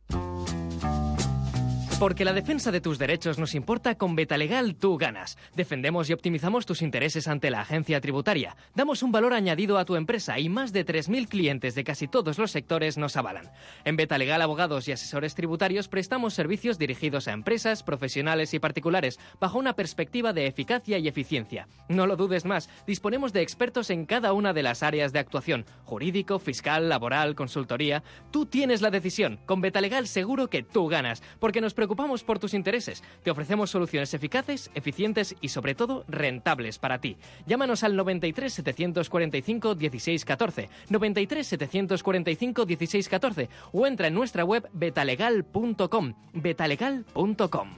S2: Porque la defensa de tus derechos nos importa, con Betalegal tú ganas. Defendemos y optimizamos tus intereses ante la agencia tributaria. Damos un valor añadido a tu empresa y más de tres mil clientes de casi todos los sectores nos avalan. En Betalegal Abogados y Asesores Tributarios prestamos servicios dirigidos a empresas, profesionales y particulares bajo una perspectiva de eficacia y eficiencia. No lo dudes más, disponemos de expertos en cada una de las áreas de actuación: jurídico, fiscal, laboral, consultoría. Tú tienes la decisión. Con Betalegal seguro que tú ganas, porque nos preocupamos preocupamos por tus intereses. Te ofrecemos soluciones eficaces, eficientes y, sobre todo, rentables para ti. Llámanos al noventa y tres, setecientos cuarenta y cinco, dieciséis catorce, noventa y tres, setecientos cuarenta y cinco, dieciséis catorce o entra en nuestra web betalegal punto com. betalegal punto com.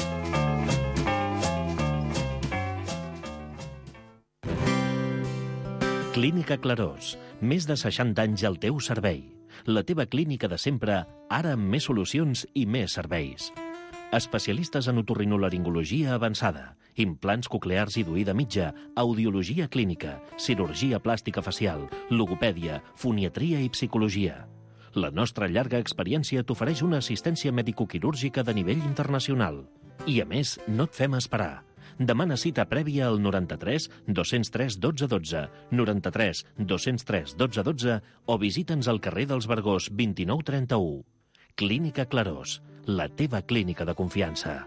S11: Clínica Clarós. Més de seixanta anys al teu servei. La teva clínica de sempre, ara amb més solucions i més serveis. Especialistes en otorrinolaringologia avançada, implants coclears i d'oïda mitja, audiologia clínica, cirurgia plàstica facial, logopèdia, foniatria i psicologia. La nostra llarga experiència t'ofereix una assistència mèdico-quirúrgica de nivell internacional. I, a més, no et fem esperar. Demana cita prèvia al noranta-tres, dos-cents tres, dotze dotze, noranta-tres, dos-cents tres, dotze dotze o visita'ns al carrer dels Vergós vint-i-nou trenta-u. Clínica Clarós, la teva clínica de confiança.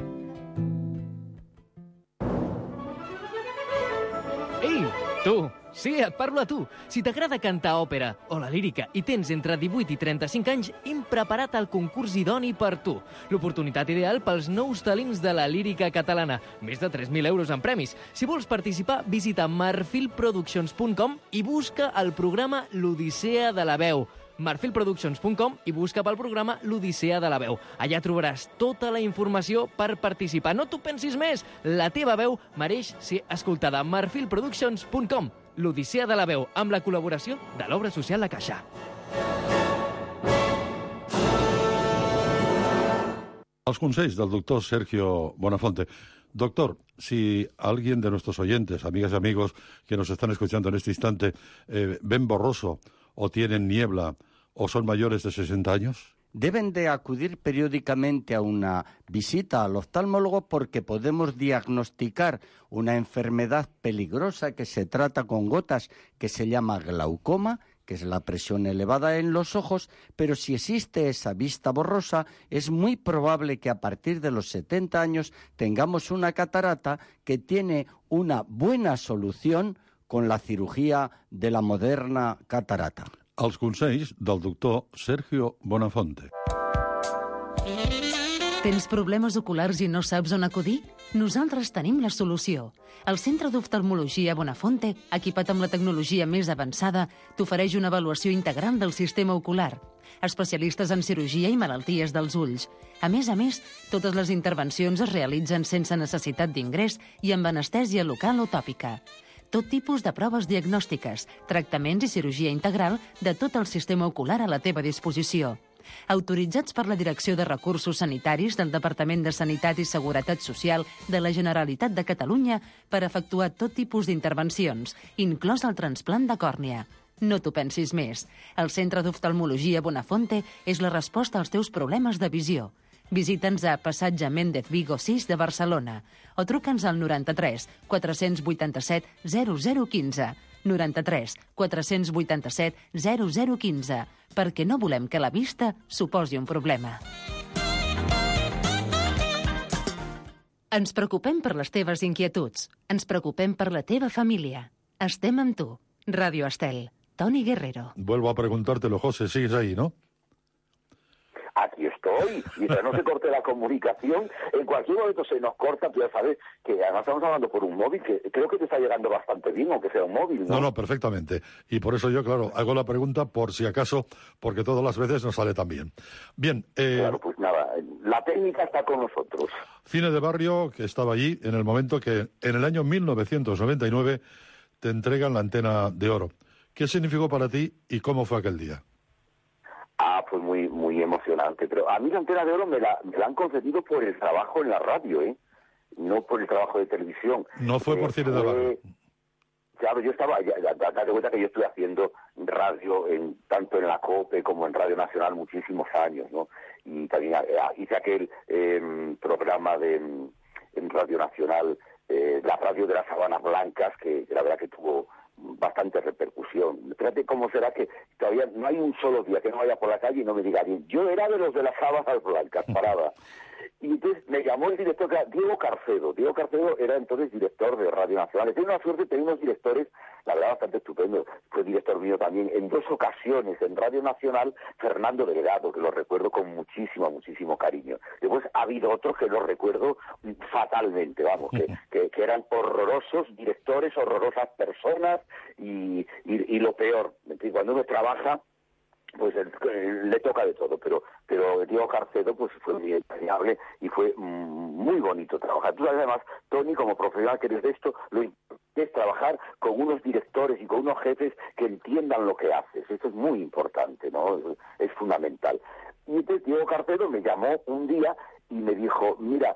S2: Ei, tu! sí, et parlo a tu. Si t'agrada cantar òpera o la lírica i tens entre divuit i trenta-cinc anys, hem preparat el concurs idoni per tu. L'oportunitat ideal pels nous talents de la lírica catalana. Més de tres mil euros en premis. Si vols participar, visita marfil productions punt com i busca el programa L'Odissea de la Veu. marfil productions punt com i busca pel programa L'Odissea de la Veu. Allà trobaràs tota la informació per participar. No t'ho pensis més, la teva veu mereix ser escoltada. marfil productions punt com, L'Odissea de la Veu, amb la col·laboració de l'Obra Social La Caixa.
S6: Els consells del doctor Sergio Bonafonte. Doctor, si alguien de nuestros oyentes, amigas y amigos que nos están escuchando en este instante, eh, ven borroso o tienen niebla o son mayores de sesenta años,
S12: deben de acudir periódicamente a una visita al oftalmólogo porque podemos diagnosticar una enfermedad peligrosa que se trata con gotas que se llama glaucoma, que es la presión elevada en los ojos, pero si existe esa vista borrosa, es muy probable que a partir de los setenta años tengamos una catarata que tiene una buena solución con la cirugía de la moderna catarata.
S6: Els consells del doctor Sergio Bonafonte.
S5: Tens problemes oculars i no saps on acudir? Nosaltres tenim la solució. El Centre d'Oftalmologia Bonafonte, equipat amb la tecnologia més avançada, t'ofereix una avaluació integral del sistema ocular. Especialistes en cirurgia i malalties dels ulls. A més a més, totes les intervencions es realitzen sense necessitat d'ingrés i amb anestèsia local o tòpica. Tot tipus de proves diagnòstiques, tractaments i cirurgia integral de tot el sistema ocular a la teva disposició. Autoritzats per la Direcció de Recursos Sanitaris del Departament de Sanitat i Seguretat Social de la Generalitat de Catalunya per efectuar tot tipus d'intervencions, inclòs el trasplant de còrnia. No t'ho pensis més. El Centre d'Oftalmologia Bonafonte és la resposta als teus problemes de visió. Visita'ns a Passatge Méndez Vigo sis de Barcelona o truca'ns al noranta-tres quatre-cents vuitanta-set zero zero quinze, noranta-tres quatre-cents vuitanta-set zero zero quinze, perquè no volem que la vista suposi un problema. Ens preocupem per les teves inquietuds. Ens preocupem per la teva família. Estem amb tu. Radio Estel. Toni Guerrero.
S6: Vuelvo a preguntártelo, José, sigues ahí, ¿no?
S8: Aquí estoy, mientras no se corte la comunicación, en cualquier momento se nos corta, tú ya sabes que además estamos hablando por un móvil, que creo que te está llegando bastante bien, aunque sea un móvil, ¿no?
S6: No, no, perfectamente. Y por eso yo, claro, hago la pregunta por si acaso, porque todas las veces nos sale tan bien. Bien. Eh,
S8: claro, pues nada, la técnica está con nosotros.
S6: Cine de Barrio, que estaba allí en el momento que en el año mil novecientos noventa y nueve te entregan la Antena de Oro. ¿Qué significó para ti y cómo fue aquel día?
S8: Ah, pues muy muy emocionante. Pero a mí la Antena de Oro me la, me la han concedido por el trabajo en la radio, ¿eh? No por el trabajo de televisión.
S6: No fue por
S8: eh,
S6: Cine de Barrio.
S8: Claro, yo estaba, ya, ya, date cuenta que yo estoy haciendo radio en, tanto en la COPE como en Radio Nacional muchísimos años, ¿no? Y también eh, hice aquel eh, programa de en Radio Nacional, eh, la radio de las Sabanas Blancas, que la verdad que tuvo bastante repercusión. Fíjate cómo será que todavía no hay un solo día que no vaya por la calle y no me diga bien. Yo era de los de las sábanas blancas, parada. Y entonces me llamó el director, que era Diego Carcedo. Diego Carcedo era entonces director de Radio Nacional. Tengo una suerte, tenía unos directores, la verdad, bastante estupendo. Fue director mío también en dos ocasiones en Radio Nacional, Fernando Delgado, que lo recuerdo con muchísimo, muchísimo cariño. Después ha habido otros que los recuerdo fatalmente, vamos, que, que, que eran horrorosos directores, horrorosas personas y, y, y lo peor, cuando uno trabaja, pues le toca de todo, pero pero Diego Carcedo pues fue muy entrañable y fue muy bonito trabajar. Tú sabes además, Tony, como profesional que eres de esto, lo importante es trabajar con unos directores y con unos jefes que entiendan lo que haces. Esto es muy importante, ¿no? Es, es fundamental. Y entonces Diego Carcedo me llamó un día y me dijo, mira,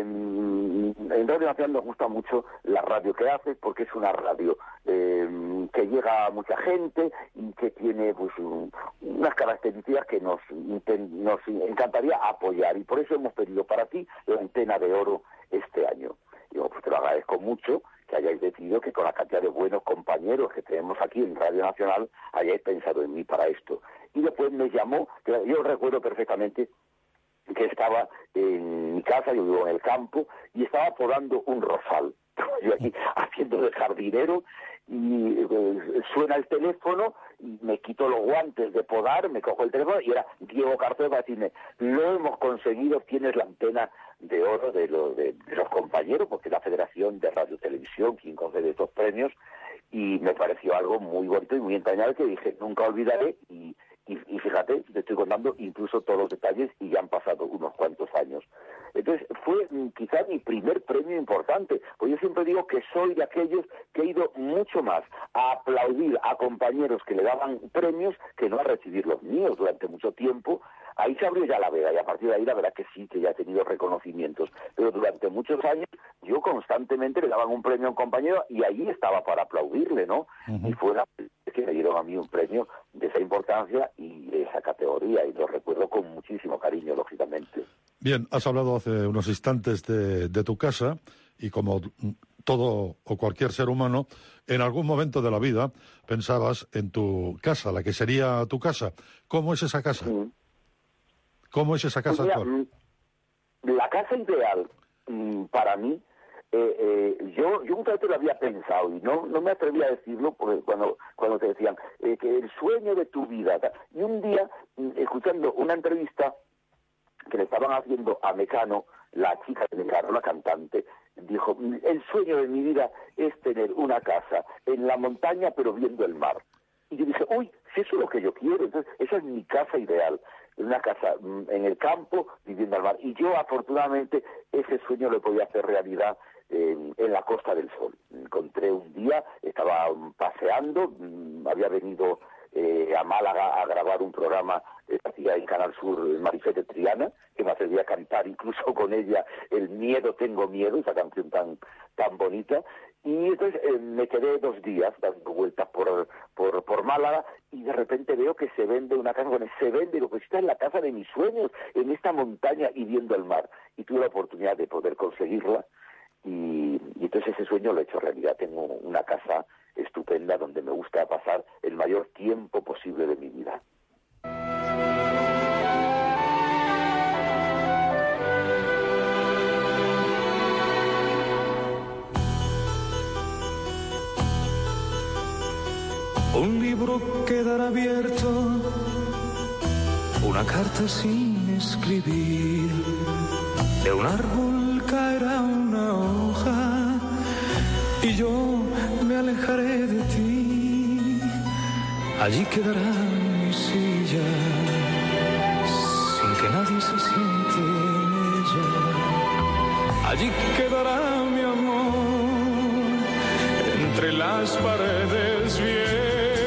S8: en, en Radio Nacional nos gusta mucho la radio que haces porque es una radio eh, que llega a mucha gente y que tiene pues un, unas características que nos, nos encantaría apoyar y por eso hemos pedido para ti la Antena de Oro este año. Digo, pues te lo agradezco mucho que hayáis decidido que con la cantidad de buenos compañeros que tenemos aquí en Radio Nacional hayáis pensado en mí para esto. Y después me llamó, yo recuerdo perfectamente que estaba en mi casa, yo vivo en el campo, y estaba podando un rosal. Yo aquí haciendo de jardinero, y eh, suena el teléfono, y me quito los guantes de podar, me cojo el teléfono y era Diego Carcedo para decirme, lo hemos conseguido, tienes la antena de oro de, lo, de, de los compañeros, porque es la Federación de Radio y Televisión quien concede estos premios, y me pareció algo muy bonito y muy entrañable que dije, nunca olvidaré, y, y, y fíjate, te estoy contando incluso todos los detalles y ya han pasado unos cuantos años. Entonces fue quizá mi primer premio importante, pues yo siempre digo que soy de aquellos que he ido mucho más a aplaudir a compañeros que le daban premios que no a recibir los míos durante mucho tiempo. Ahí se abrió ya la veda y a partir de ahí la verdad que sí, que ya he tenido reconocimientos, pero durante muchos años yo constantemente le daban un premio a un compañero y ahí estaba para aplaudirle, ¿no? Uh-huh. Y fue la vez que me dieron a mí un premio de esa importancia y de esa categoría, y lo recuerdo con muchísimo cariño, lógicamente.
S6: Bien, has hablado hace unos instantes de, de tu casa, y como todo o cualquier ser humano, en algún momento de la vida pensabas en tu casa, la que sería tu casa. ¿Cómo es esa casa? Uh-huh. ¿Cómo es esa casa
S8: pues mira,
S6: actual?
S8: La casa ideal para mí, eh, eh, yo, yo nunca te lo había pensado y no, no me atreví a decirlo porque cuando, cuando te decían eh, que el sueño de tu vida. Y un día, escuchando una entrevista que le estaban haciendo a Mecano, la chica de Mecano, la cantante, dijo, el sueño de mi vida es tener una casa en la montaña pero viendo el mar. Y yo dije, uy, si eso es lo que yo quiero, entonces esa es mi casa ideal, una casa en el campo, viviendo al mar. Y yo, afortunadamente, ese sueño lo podía hacer realidad eh, en la Costa del Sol. Encontré un día, estaba paseando, había venido eh, a Málaga a grabar un programa que hacía en Canal Sur, Marifete Triana, que me atrevía a cantar incluso con ella El miedo, tengo miedo, esa canción tan, tan bonita. Y entonces eh, me quedé dos días dando vueltas por, por, por Málaga y de repente veo que se vende una casa, bueno, se vende, lo que está en la casa de mis sueños, en esta montaña y viendo el mar. Y tuve la oportunidad de poder conseguirla y, y entonces ese sueño lo he hecho realidad. Tengo una casa estupenda donde me gusta pasar el mayor tiempo posible de mi vida.
S10: Un libro quedará abierto, una carta sin escribir, de un árbol caerá una hoja y yo me alejaré de ti. Allí quedará mi silla, sin que nadie se siente en ella. Allí quedará mi amor, entre las paredes viejas.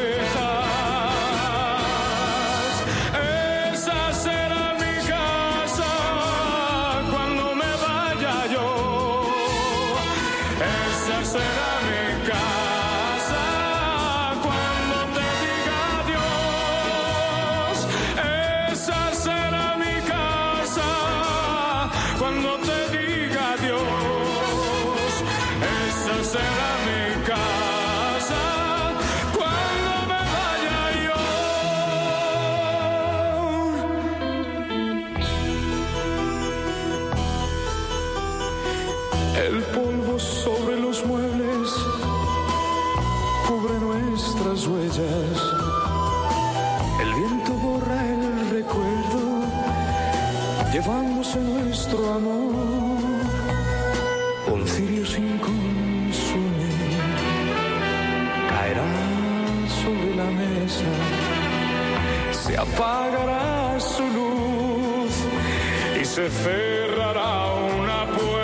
S9: El polvo sobre los muebles cubre nuestras huellas. El viento borra el recuerdo, llevándose nuestro amor. Un cirio sin consumir caerá sobre la mesa, se apagará su luz y se cerrará una puerta.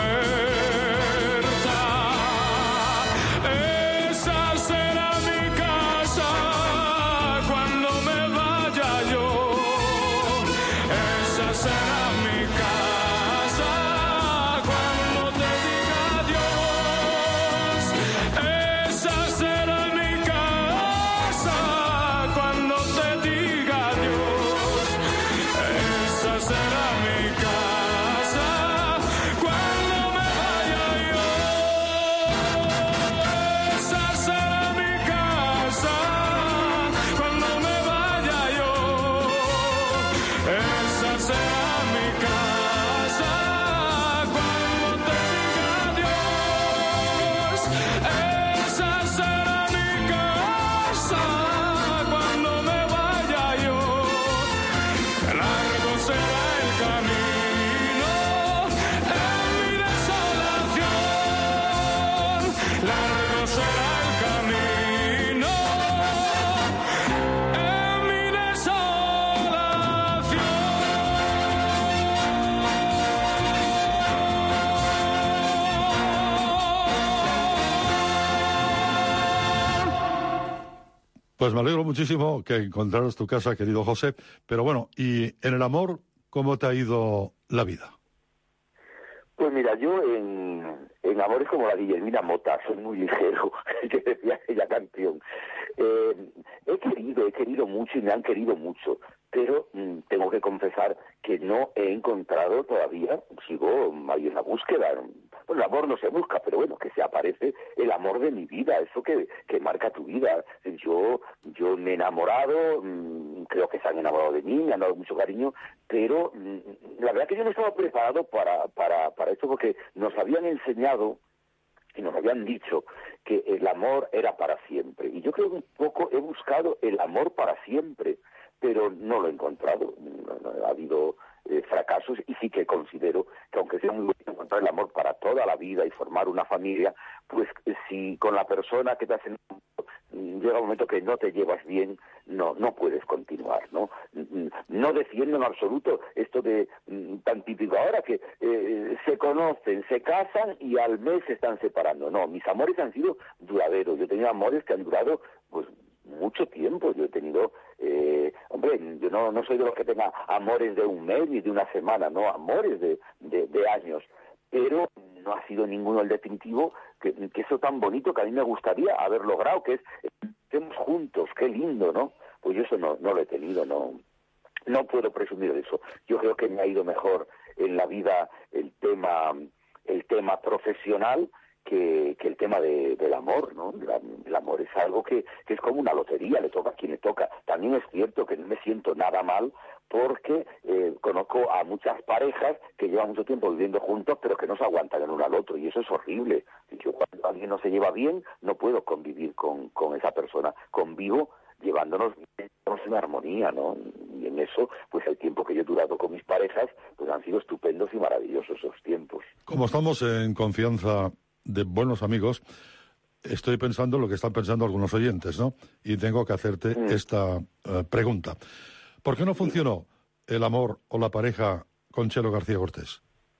S10: Será mi casa
S6: Pues me alegro muchísimo que encontraras tu casa, querido José. Pero bueno, ¿y en el amor cómo te ha ido la vida?
S8: Pues mira, yo en, en Amores como la Guillermina Mota, soy muy ligero, que decía aquella canción. Eh, he querido, he querido mucho y me han querido mucho, pero mmm, tengo que confesar que no he encontrado todavía, sigo ahí en la búsqueda. Bueno, el amor no se busca, pero bueno, que se aparece el amor de mi vida, eso que, que marca tu vida. Yo, yo me he enamorado, mmm, creo que se han enamorado de mí, me han dado mucho cariño, pero mmm, la verdad que yo no estaba preparado para, para, para esto, porque nos habían enseñado y nos habían dicho que el amor era para siempre. Y yo creo que un poco he buscado el amor para siempre, pero no lo he encontrado. Ha habido eh, fracasos y sí que considero que aunque sea muy bonito encontrar el amor para toda la vida y formar una familia, pues si con la persona que te hacen llega un momento que no te llevas bien, no no puedes continuar, ¿no? No defiendo en absoluto esto de tan típico ahora que eh, se conocen, se casan y al mes se están separando. No, mis amores han sido duraderos. Yo he tenido amores que han durado pues mucho tiempo. Yo he tenido, eh, hombre, yo no, no soy de los que tenga amores de un mes ni de una semana, no, amores de, de, de años. Pero no ha sido ninguno el definitivo, que, que eso tan bonito que a mí me gustaría haber logrado, que es estemos juntos, qué lindo, ¿no? Pues yo eso no, no lo he tenido, no, no puedo presumir de eso. Yo creo que me ha ido mejor en la vida el tema, el tema profesional que, que el tema de, del amor, ¿no? El amor es algo que, que es como una lotería, le toca a quien le toca. También es cierto que no me siento nada mal porque eh, conozco a muchas parejas que llevan mucho tiempo viviendo juntos pero que no se aguantan el uno al otro, y eso es horrible. Yo, cuando alguien no se lleva bien, no puedo convivir con, con esa persona. Convivo llevándonos en armonía, ¿no? Y en eso, pues el tiempo que yo he durado con mis parejas, pues han sido estupendos y maravillosos esos tiempos.
S6: Como estamos en confianza de buenos amigos, estoy pensando lo que están pensando algunos oyentes, ¿no? Y tengo que hacerte mm. esta uh, pregunta. ¿Por qué no funcionó el amor o la pareja con Chelo García Cortés?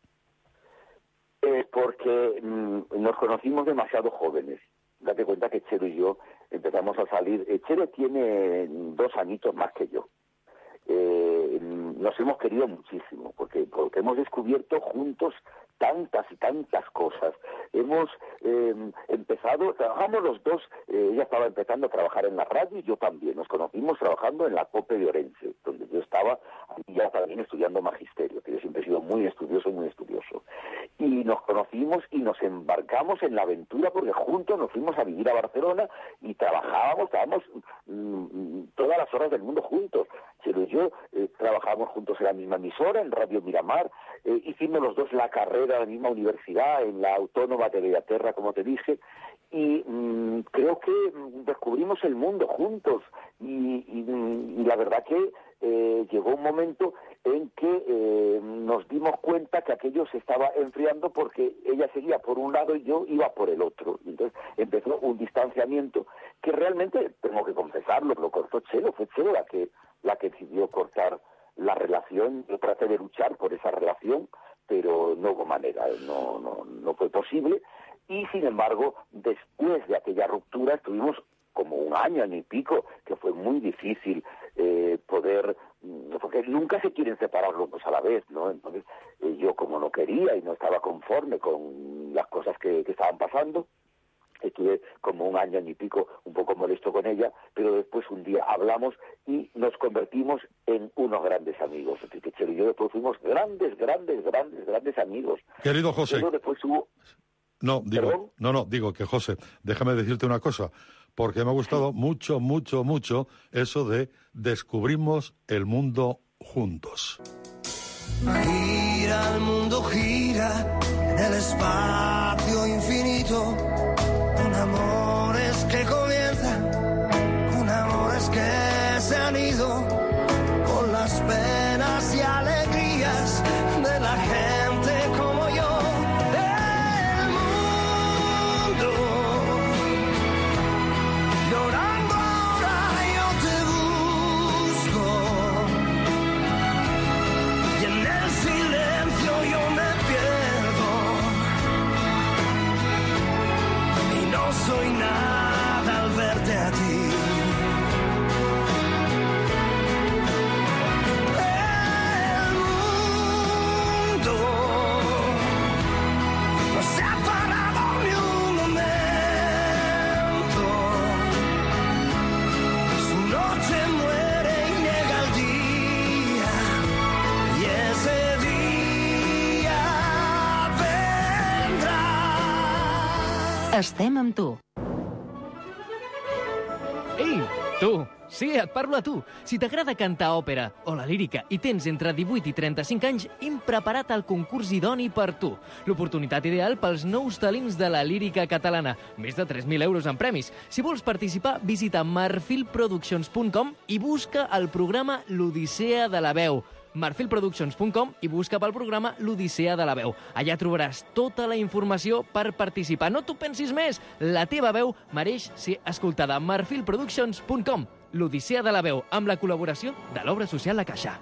S8: Eh, porque mmm, nos conocimos demasiado jóvenes. Date cuenta que Chelo y yo empezamos a salir. Eh, Chelo tiene dos añitos más que yo. Eh, nos hemos querido muchísimo, porque, porque hemos descubierto juntos tantas y tantas cosas. Hemos eh, empezado, trabajamos los dos, eh, ella estaba empezando a trabajar en la radio y yo también. Nos conocimos trabajando en la COPE de Orense, donde yo estaba ya también estudiando magisterio, que yo siempre he sido muy estudioso, muy estudioso. Y nos conocimos y nos embarcamos en la aventura, porque juntos nos fuimos a vivir a Barcelona y trabajábamos, estábamos mmm, todas las horas del mundo juntos. Chelo y yo eh, trabajábamos juntos en la misma emisora, en Radio Miramar, eh, hicimos los dos la carrera en la misma universidad, en la Autónoma de Bellaterra, como te dije, y mmm, creo que descubrimos el mundo juntos, y, y, y la verdad que eh, llegó un momento en que eh, nos dimos cuenta que aquello se estaba enfriando porque ella seguía por un lado y yo iba por el otro. Entonces empezó un distanciamiento que realmente, tengo que confesarlo, lo cortó Chelo, fue Chelo la que, la que decidió cortar la relación. Yo traté de luchar por esa relación, pero no hubo manera, no, no, no fue posible. Y sin embargo, después de aquella ruptura estuvimos como un año, año y pico, que fue muy difícil eh, poder, porque nunca se quieren separar los dos a la vez, ¿no? Entonces eh, yo, como no quería y no estaba conforme con las cosas que, que estaban pasando, estuve como un año, año y pico un poco molesto con ella, pero después un día hablamos y nos convertimos en unos grandes amigos. Así que Chelo y yo después fuimos grandes, grandes, grandes, grandes amigos.
S6: Querido José.
S8: Pero después hubo...
S6: No, digo,
S8: ¿Perdón?
S6: no, no, digo que José, déjame decirte una cosa, porque me ha gustado mucho, mucho, mucho eso de descubrimos el mundo juntos.
S13: Gira el mundo, gira en el espacio infinito, con amores que comienzan, con amores que se han ido, con las penas y alegrías de la gente como yo.
S5: Estem amb tu.
S2: Ei, tu! Sí, et parlo a tu. Si t'agrada cantar òpera o la lírica i tens entre divuit i trenta-cinc anys, hem preparat el concurs idoni per tu. L'oportunitat ideal pels nous talents de la lírica catalana. Més de tres mil euros en premis. Si vols participar, visita marfil productions punt com i busca el programa L'Odissea de la Veu. marfil productions punt com i busca pel programa L'Odissea de la Veu. Allà trobaràs tota la informació per participar. No t'ho pensis més! La teva veu mereix ser escoltada. marfil productions punt com. L'Odissea de la Veu, amb la col·laboració de l'Obra Social La Caixa.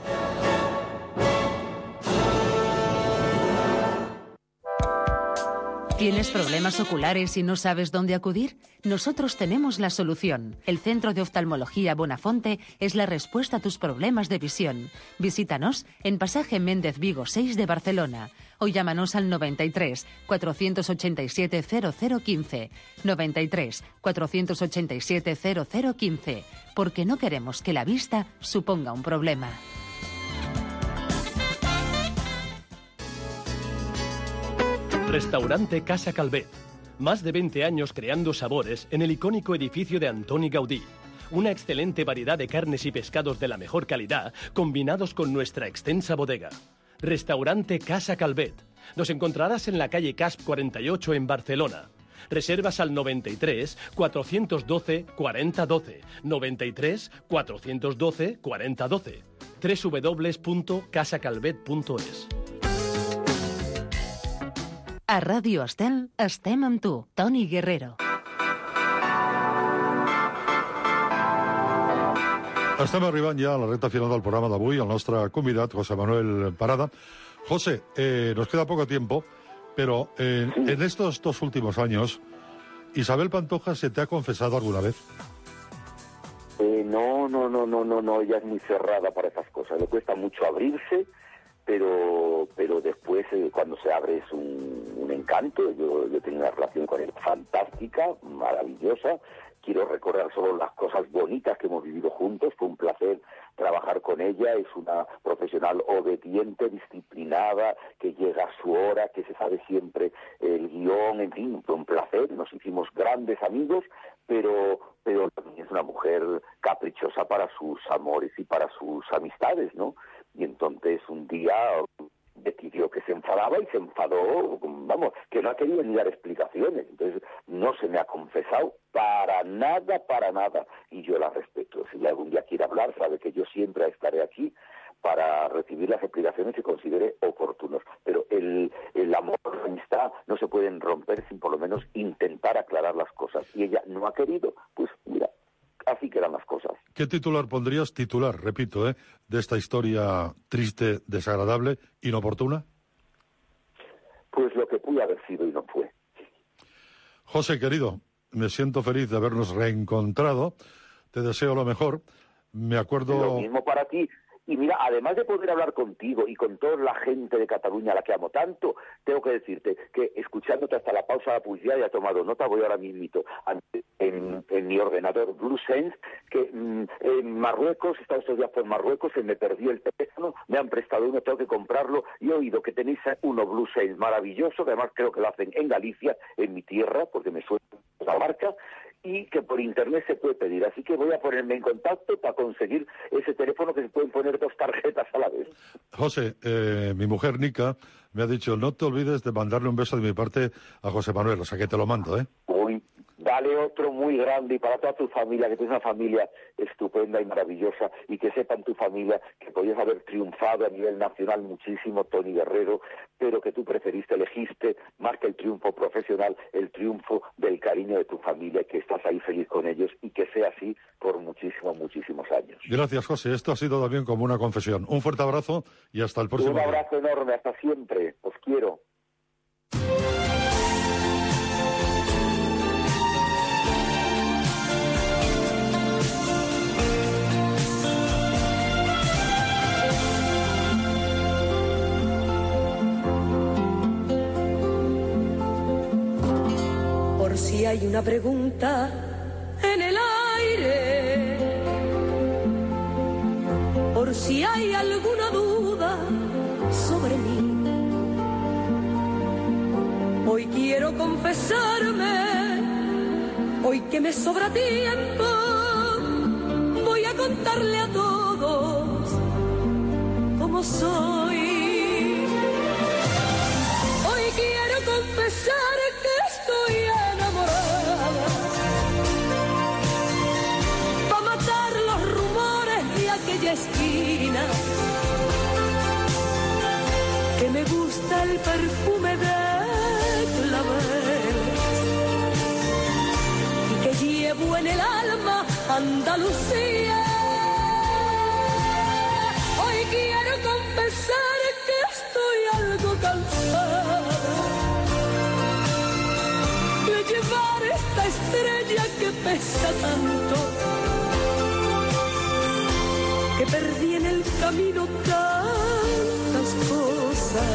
S5: ¿Tienes problemas oculares y no sabes dónde acudir? Nosotros tenemos la solución. El Centro de Oftalmología Bonafonte es la respuesta a tus problemas de visión. Visítanos en Pasaje Méndez Vigo seis de Barcelona o llámanos al noventa y tres, cuatrocientos ochenta y siete, cero cero quince. noventa y tres, cuatrocientos ochenta y siete, cero cero quince. Porque no queremos que la vista suponga un problema.
S14: Restaurante Casa Calvet. Más de veinte años creando sabores en el icónico edificio de Antoni Gaudí. Una excelente variedad de carnes y pescados de la mejor calidad, combinados con nuestra extensa bodega. Restaurante Casa Calvet. Nos encontrarás en la calle Casp cuarenta y ocho en Barcelona. Reservas al noventa y tres, cuatrocientos doce, cuarenta doce. noventa y tres, cuatrocientos doce, cuarenta doce. doble u doble u doble u punto casa calvet punto es.
S5: A Ràdio Estel estem amb tu, Toni Guerrero.
S6: Estem arribant ja a la recta final del programa d'avui. El nostre convidat, José Manuel Parada. José, eh, nos queda poco tiempo, pero eh, sí. en estos dos últimos años, ¿Isabel Pantoja se te ha confesado alguna vez?
S8: Eh, no, no, no, no, no, no, ella es muy cerrada para esas cosas. Le cuesta mucho abrirse, pero pero después eh, cuando se abre es un, un encanto. Yo, yo tengo una relación con él fantástica, maravillosa. Quiero recordar solo las cosas bonitas que hemos vivido juntos. Fue un placer trabajar con ella. Es una profesional obediente, disciplinada, que llega a su hora, que se sabe siempre el guión. En fin, fue un placer. Nos hicimos grandes amigos, pero pero también es una mujer caprichosa para sus amores y para sus amistades, ¿no? Y entonces un día decidió que se enfadaba y se enfadó, vamos, que no ha querido ni dar explicaciones. Entonces no se me ha confesado para nada, para nada, y yo la respeto. Si algún día quiere hablar, sabe que yo siempre estaré aquí para recibir las explicaciones que considere oportunos. Pero el, el amor, la amistad no se pueden romper sin por lo menos intentar aclarar las cosas. Y ella no ha querido, pues mira, así quedan las cosas.
S6: ¿Qué titular pondrías, titular, repito, eh, de esta historia triste, desagradable, inoportuna?
S8: Pues lo que pudo haber sido y no fue.
S6: José, querido, me siento feliz de habernos reencontrado. Te deseo lo mejor. Me acuerdo...
S8: Lo mismo para ti. Y mira, además de poder hablar contigo y con toda la gente de Cataluña a la que amo tanto, tengo que decirte que escuchándote hasta la pausa de la publicidad ya he tomado nota, voy ahora mismo en, en mi ordenador BlueSense, que mmm, en Marruecos, he estado estos días por Marruecos, se me perdió el teléfono, me han prestado uno, tengo que comprarlo, y he oído que tenéis uno BlueSense maravilloso, que además creo que lo hacen en Galicia, en mi tierra, porque me suena la marca, y que por internet se puede pedir. Así que voy a ponerme en contacto para conseguir ese teléfono que se pueden poner dos tarjetas a la vez.
S6: José, eh, mi mujer Nica me ha dicho, no te olvides de mandarle un beso de mi parte a José Manuel, o sea que te lo mando, ¿eh?
S8: Uy, dale otro muy grande y para toda tu familia, que tienes una familia estupenda y maravillosa, y que sepan tu familia que podías haber triunfado a nivel nacional muchísimo, Toni Guerrero, pero que tú preferiste, elegiste, más que el triunfo profesional, el triunfo del cariño de tu familia, que estás ahí feliz con ellos, y que sea así por muchísimos, muchísimos años.
S6: Gracias, José. Esto ha sido también como una confesión. Un fuerte abrazo y hasta el próximo día.
S8: Un abrazo enorme, hasta siempre. Os quiero.
S15: Por si hay una pregunta en el aire, por si hay alguna duda sobre mí, Hoy quiero confesarme, hoy que me sobra tiempo, voy a contarle a todos cómo soy. Hoy quiero confesar que estoy enamorada, pa' matar los rumores de aquella esquina, que me gusta el perfume de claveles y que llevo en el alma Andalucía. Hoy quiero confesar que estoy algo cansada de llevar esta estrella que pesa tanto, que perdí en el camino tantas cosas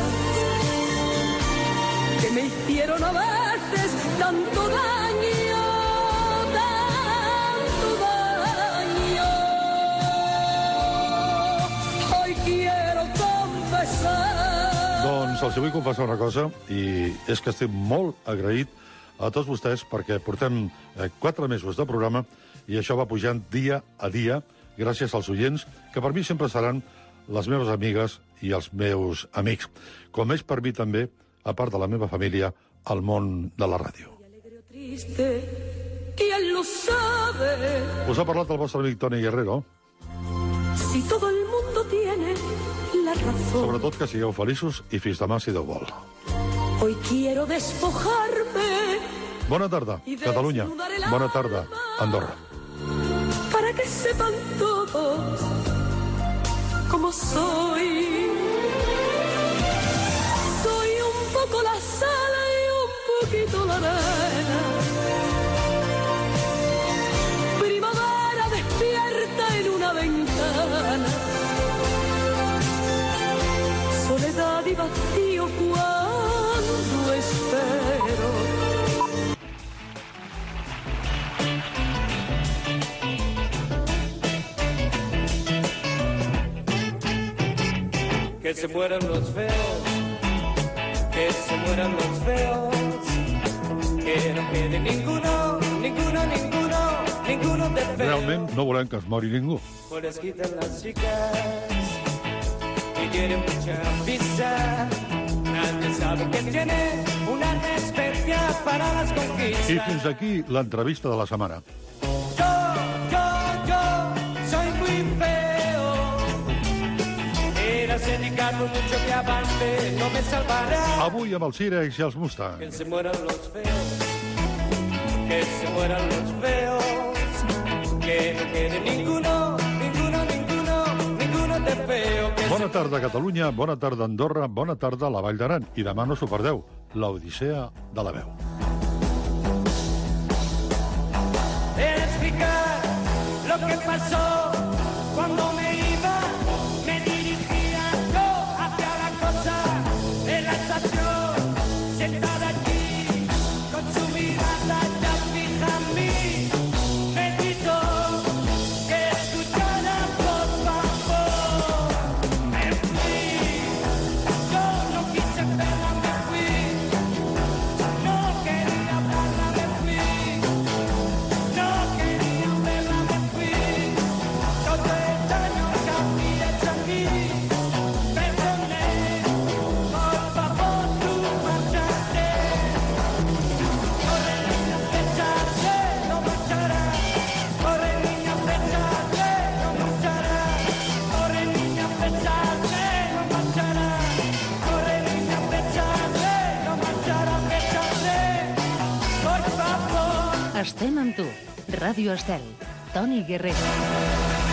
S15: que me hicieron a veces tanto daño, tanto daño. Hoy quiero confessar.
S6: Doncs els vull confessar una cosa, i és que estic molt agraït a tots vostès perquè portem eh, quatre mesos de programa i això va pujant dia a dia gràcies als oients, que per mi sempre seran les meves amigues i els meus amics. Com és per mi també, a part de la meva família, al món de la ràdio.
S15: ¿Quién lo sabe?
S6: Us ha parlat el vostre amic Toni Guerrero.
S15: Si todo el mundo tiene la razón.
S6: Sobretot que sigueu feliços i fins demà, si Déu vol.
S15: Hoy quiero despojarme.
S6: Bona tarda, Catalunya. Bona tarda, Andorra.
S15: Para que sepan todos cómo soy. Soy un poco la sal y un poquito la arena. Primavera despierta en una ventana. Soledad y vacío cuando espero.
S16: Que se mueran los feos, que se mueran los feos, que no quede ninguno, ninguno, ninguno, ninguno de feo.
S6: Realment no volem que es mori ningú.
S16: Pues les quitan las chicas y tienen mucha vista. Nadie sabe que tiene una especial para las conquistas.
S6: I fins aquí l'entrevista de la setmana.
S16: Yo, yo, yo soy muy feo. Era sindicato mucho que avance, no me salvará.
S6: Avui amb el Cirex i els Mustang.
S16: Que se mueran los feos, que se mueran los feos, que no quede ninguno, ninguno, ninguno, ninguno de feo.
S6: Bona tarda, Catalunya, bona tarda, Andorra, bona tarda, la Vall d'Aran. I demà no s'ho perdeu, l'Odissea de la Veu.
S16: Explicar lo que pasó cuando me iba, me dirigía yo hacia la cosa de la estación, sentada allí con su mirada ya fija en mí, me gritó que escuchara por favor. Me fui, yo no quise verla, me fui, no quería hablarla, me fui. No quería verla, me fui. Todo el daño que había hecho aquí. Perdóname, por favor, tú marchaste. Corre, niña, échate, no marcharás. Corre, niña, échate, no marcharás. Corre, niña, échate, no marcharás. Corre, niña, échate, no marcharás, échate. Por favor.
S5: Estem amb tu. Ràdio Estel. Toni Guerrero.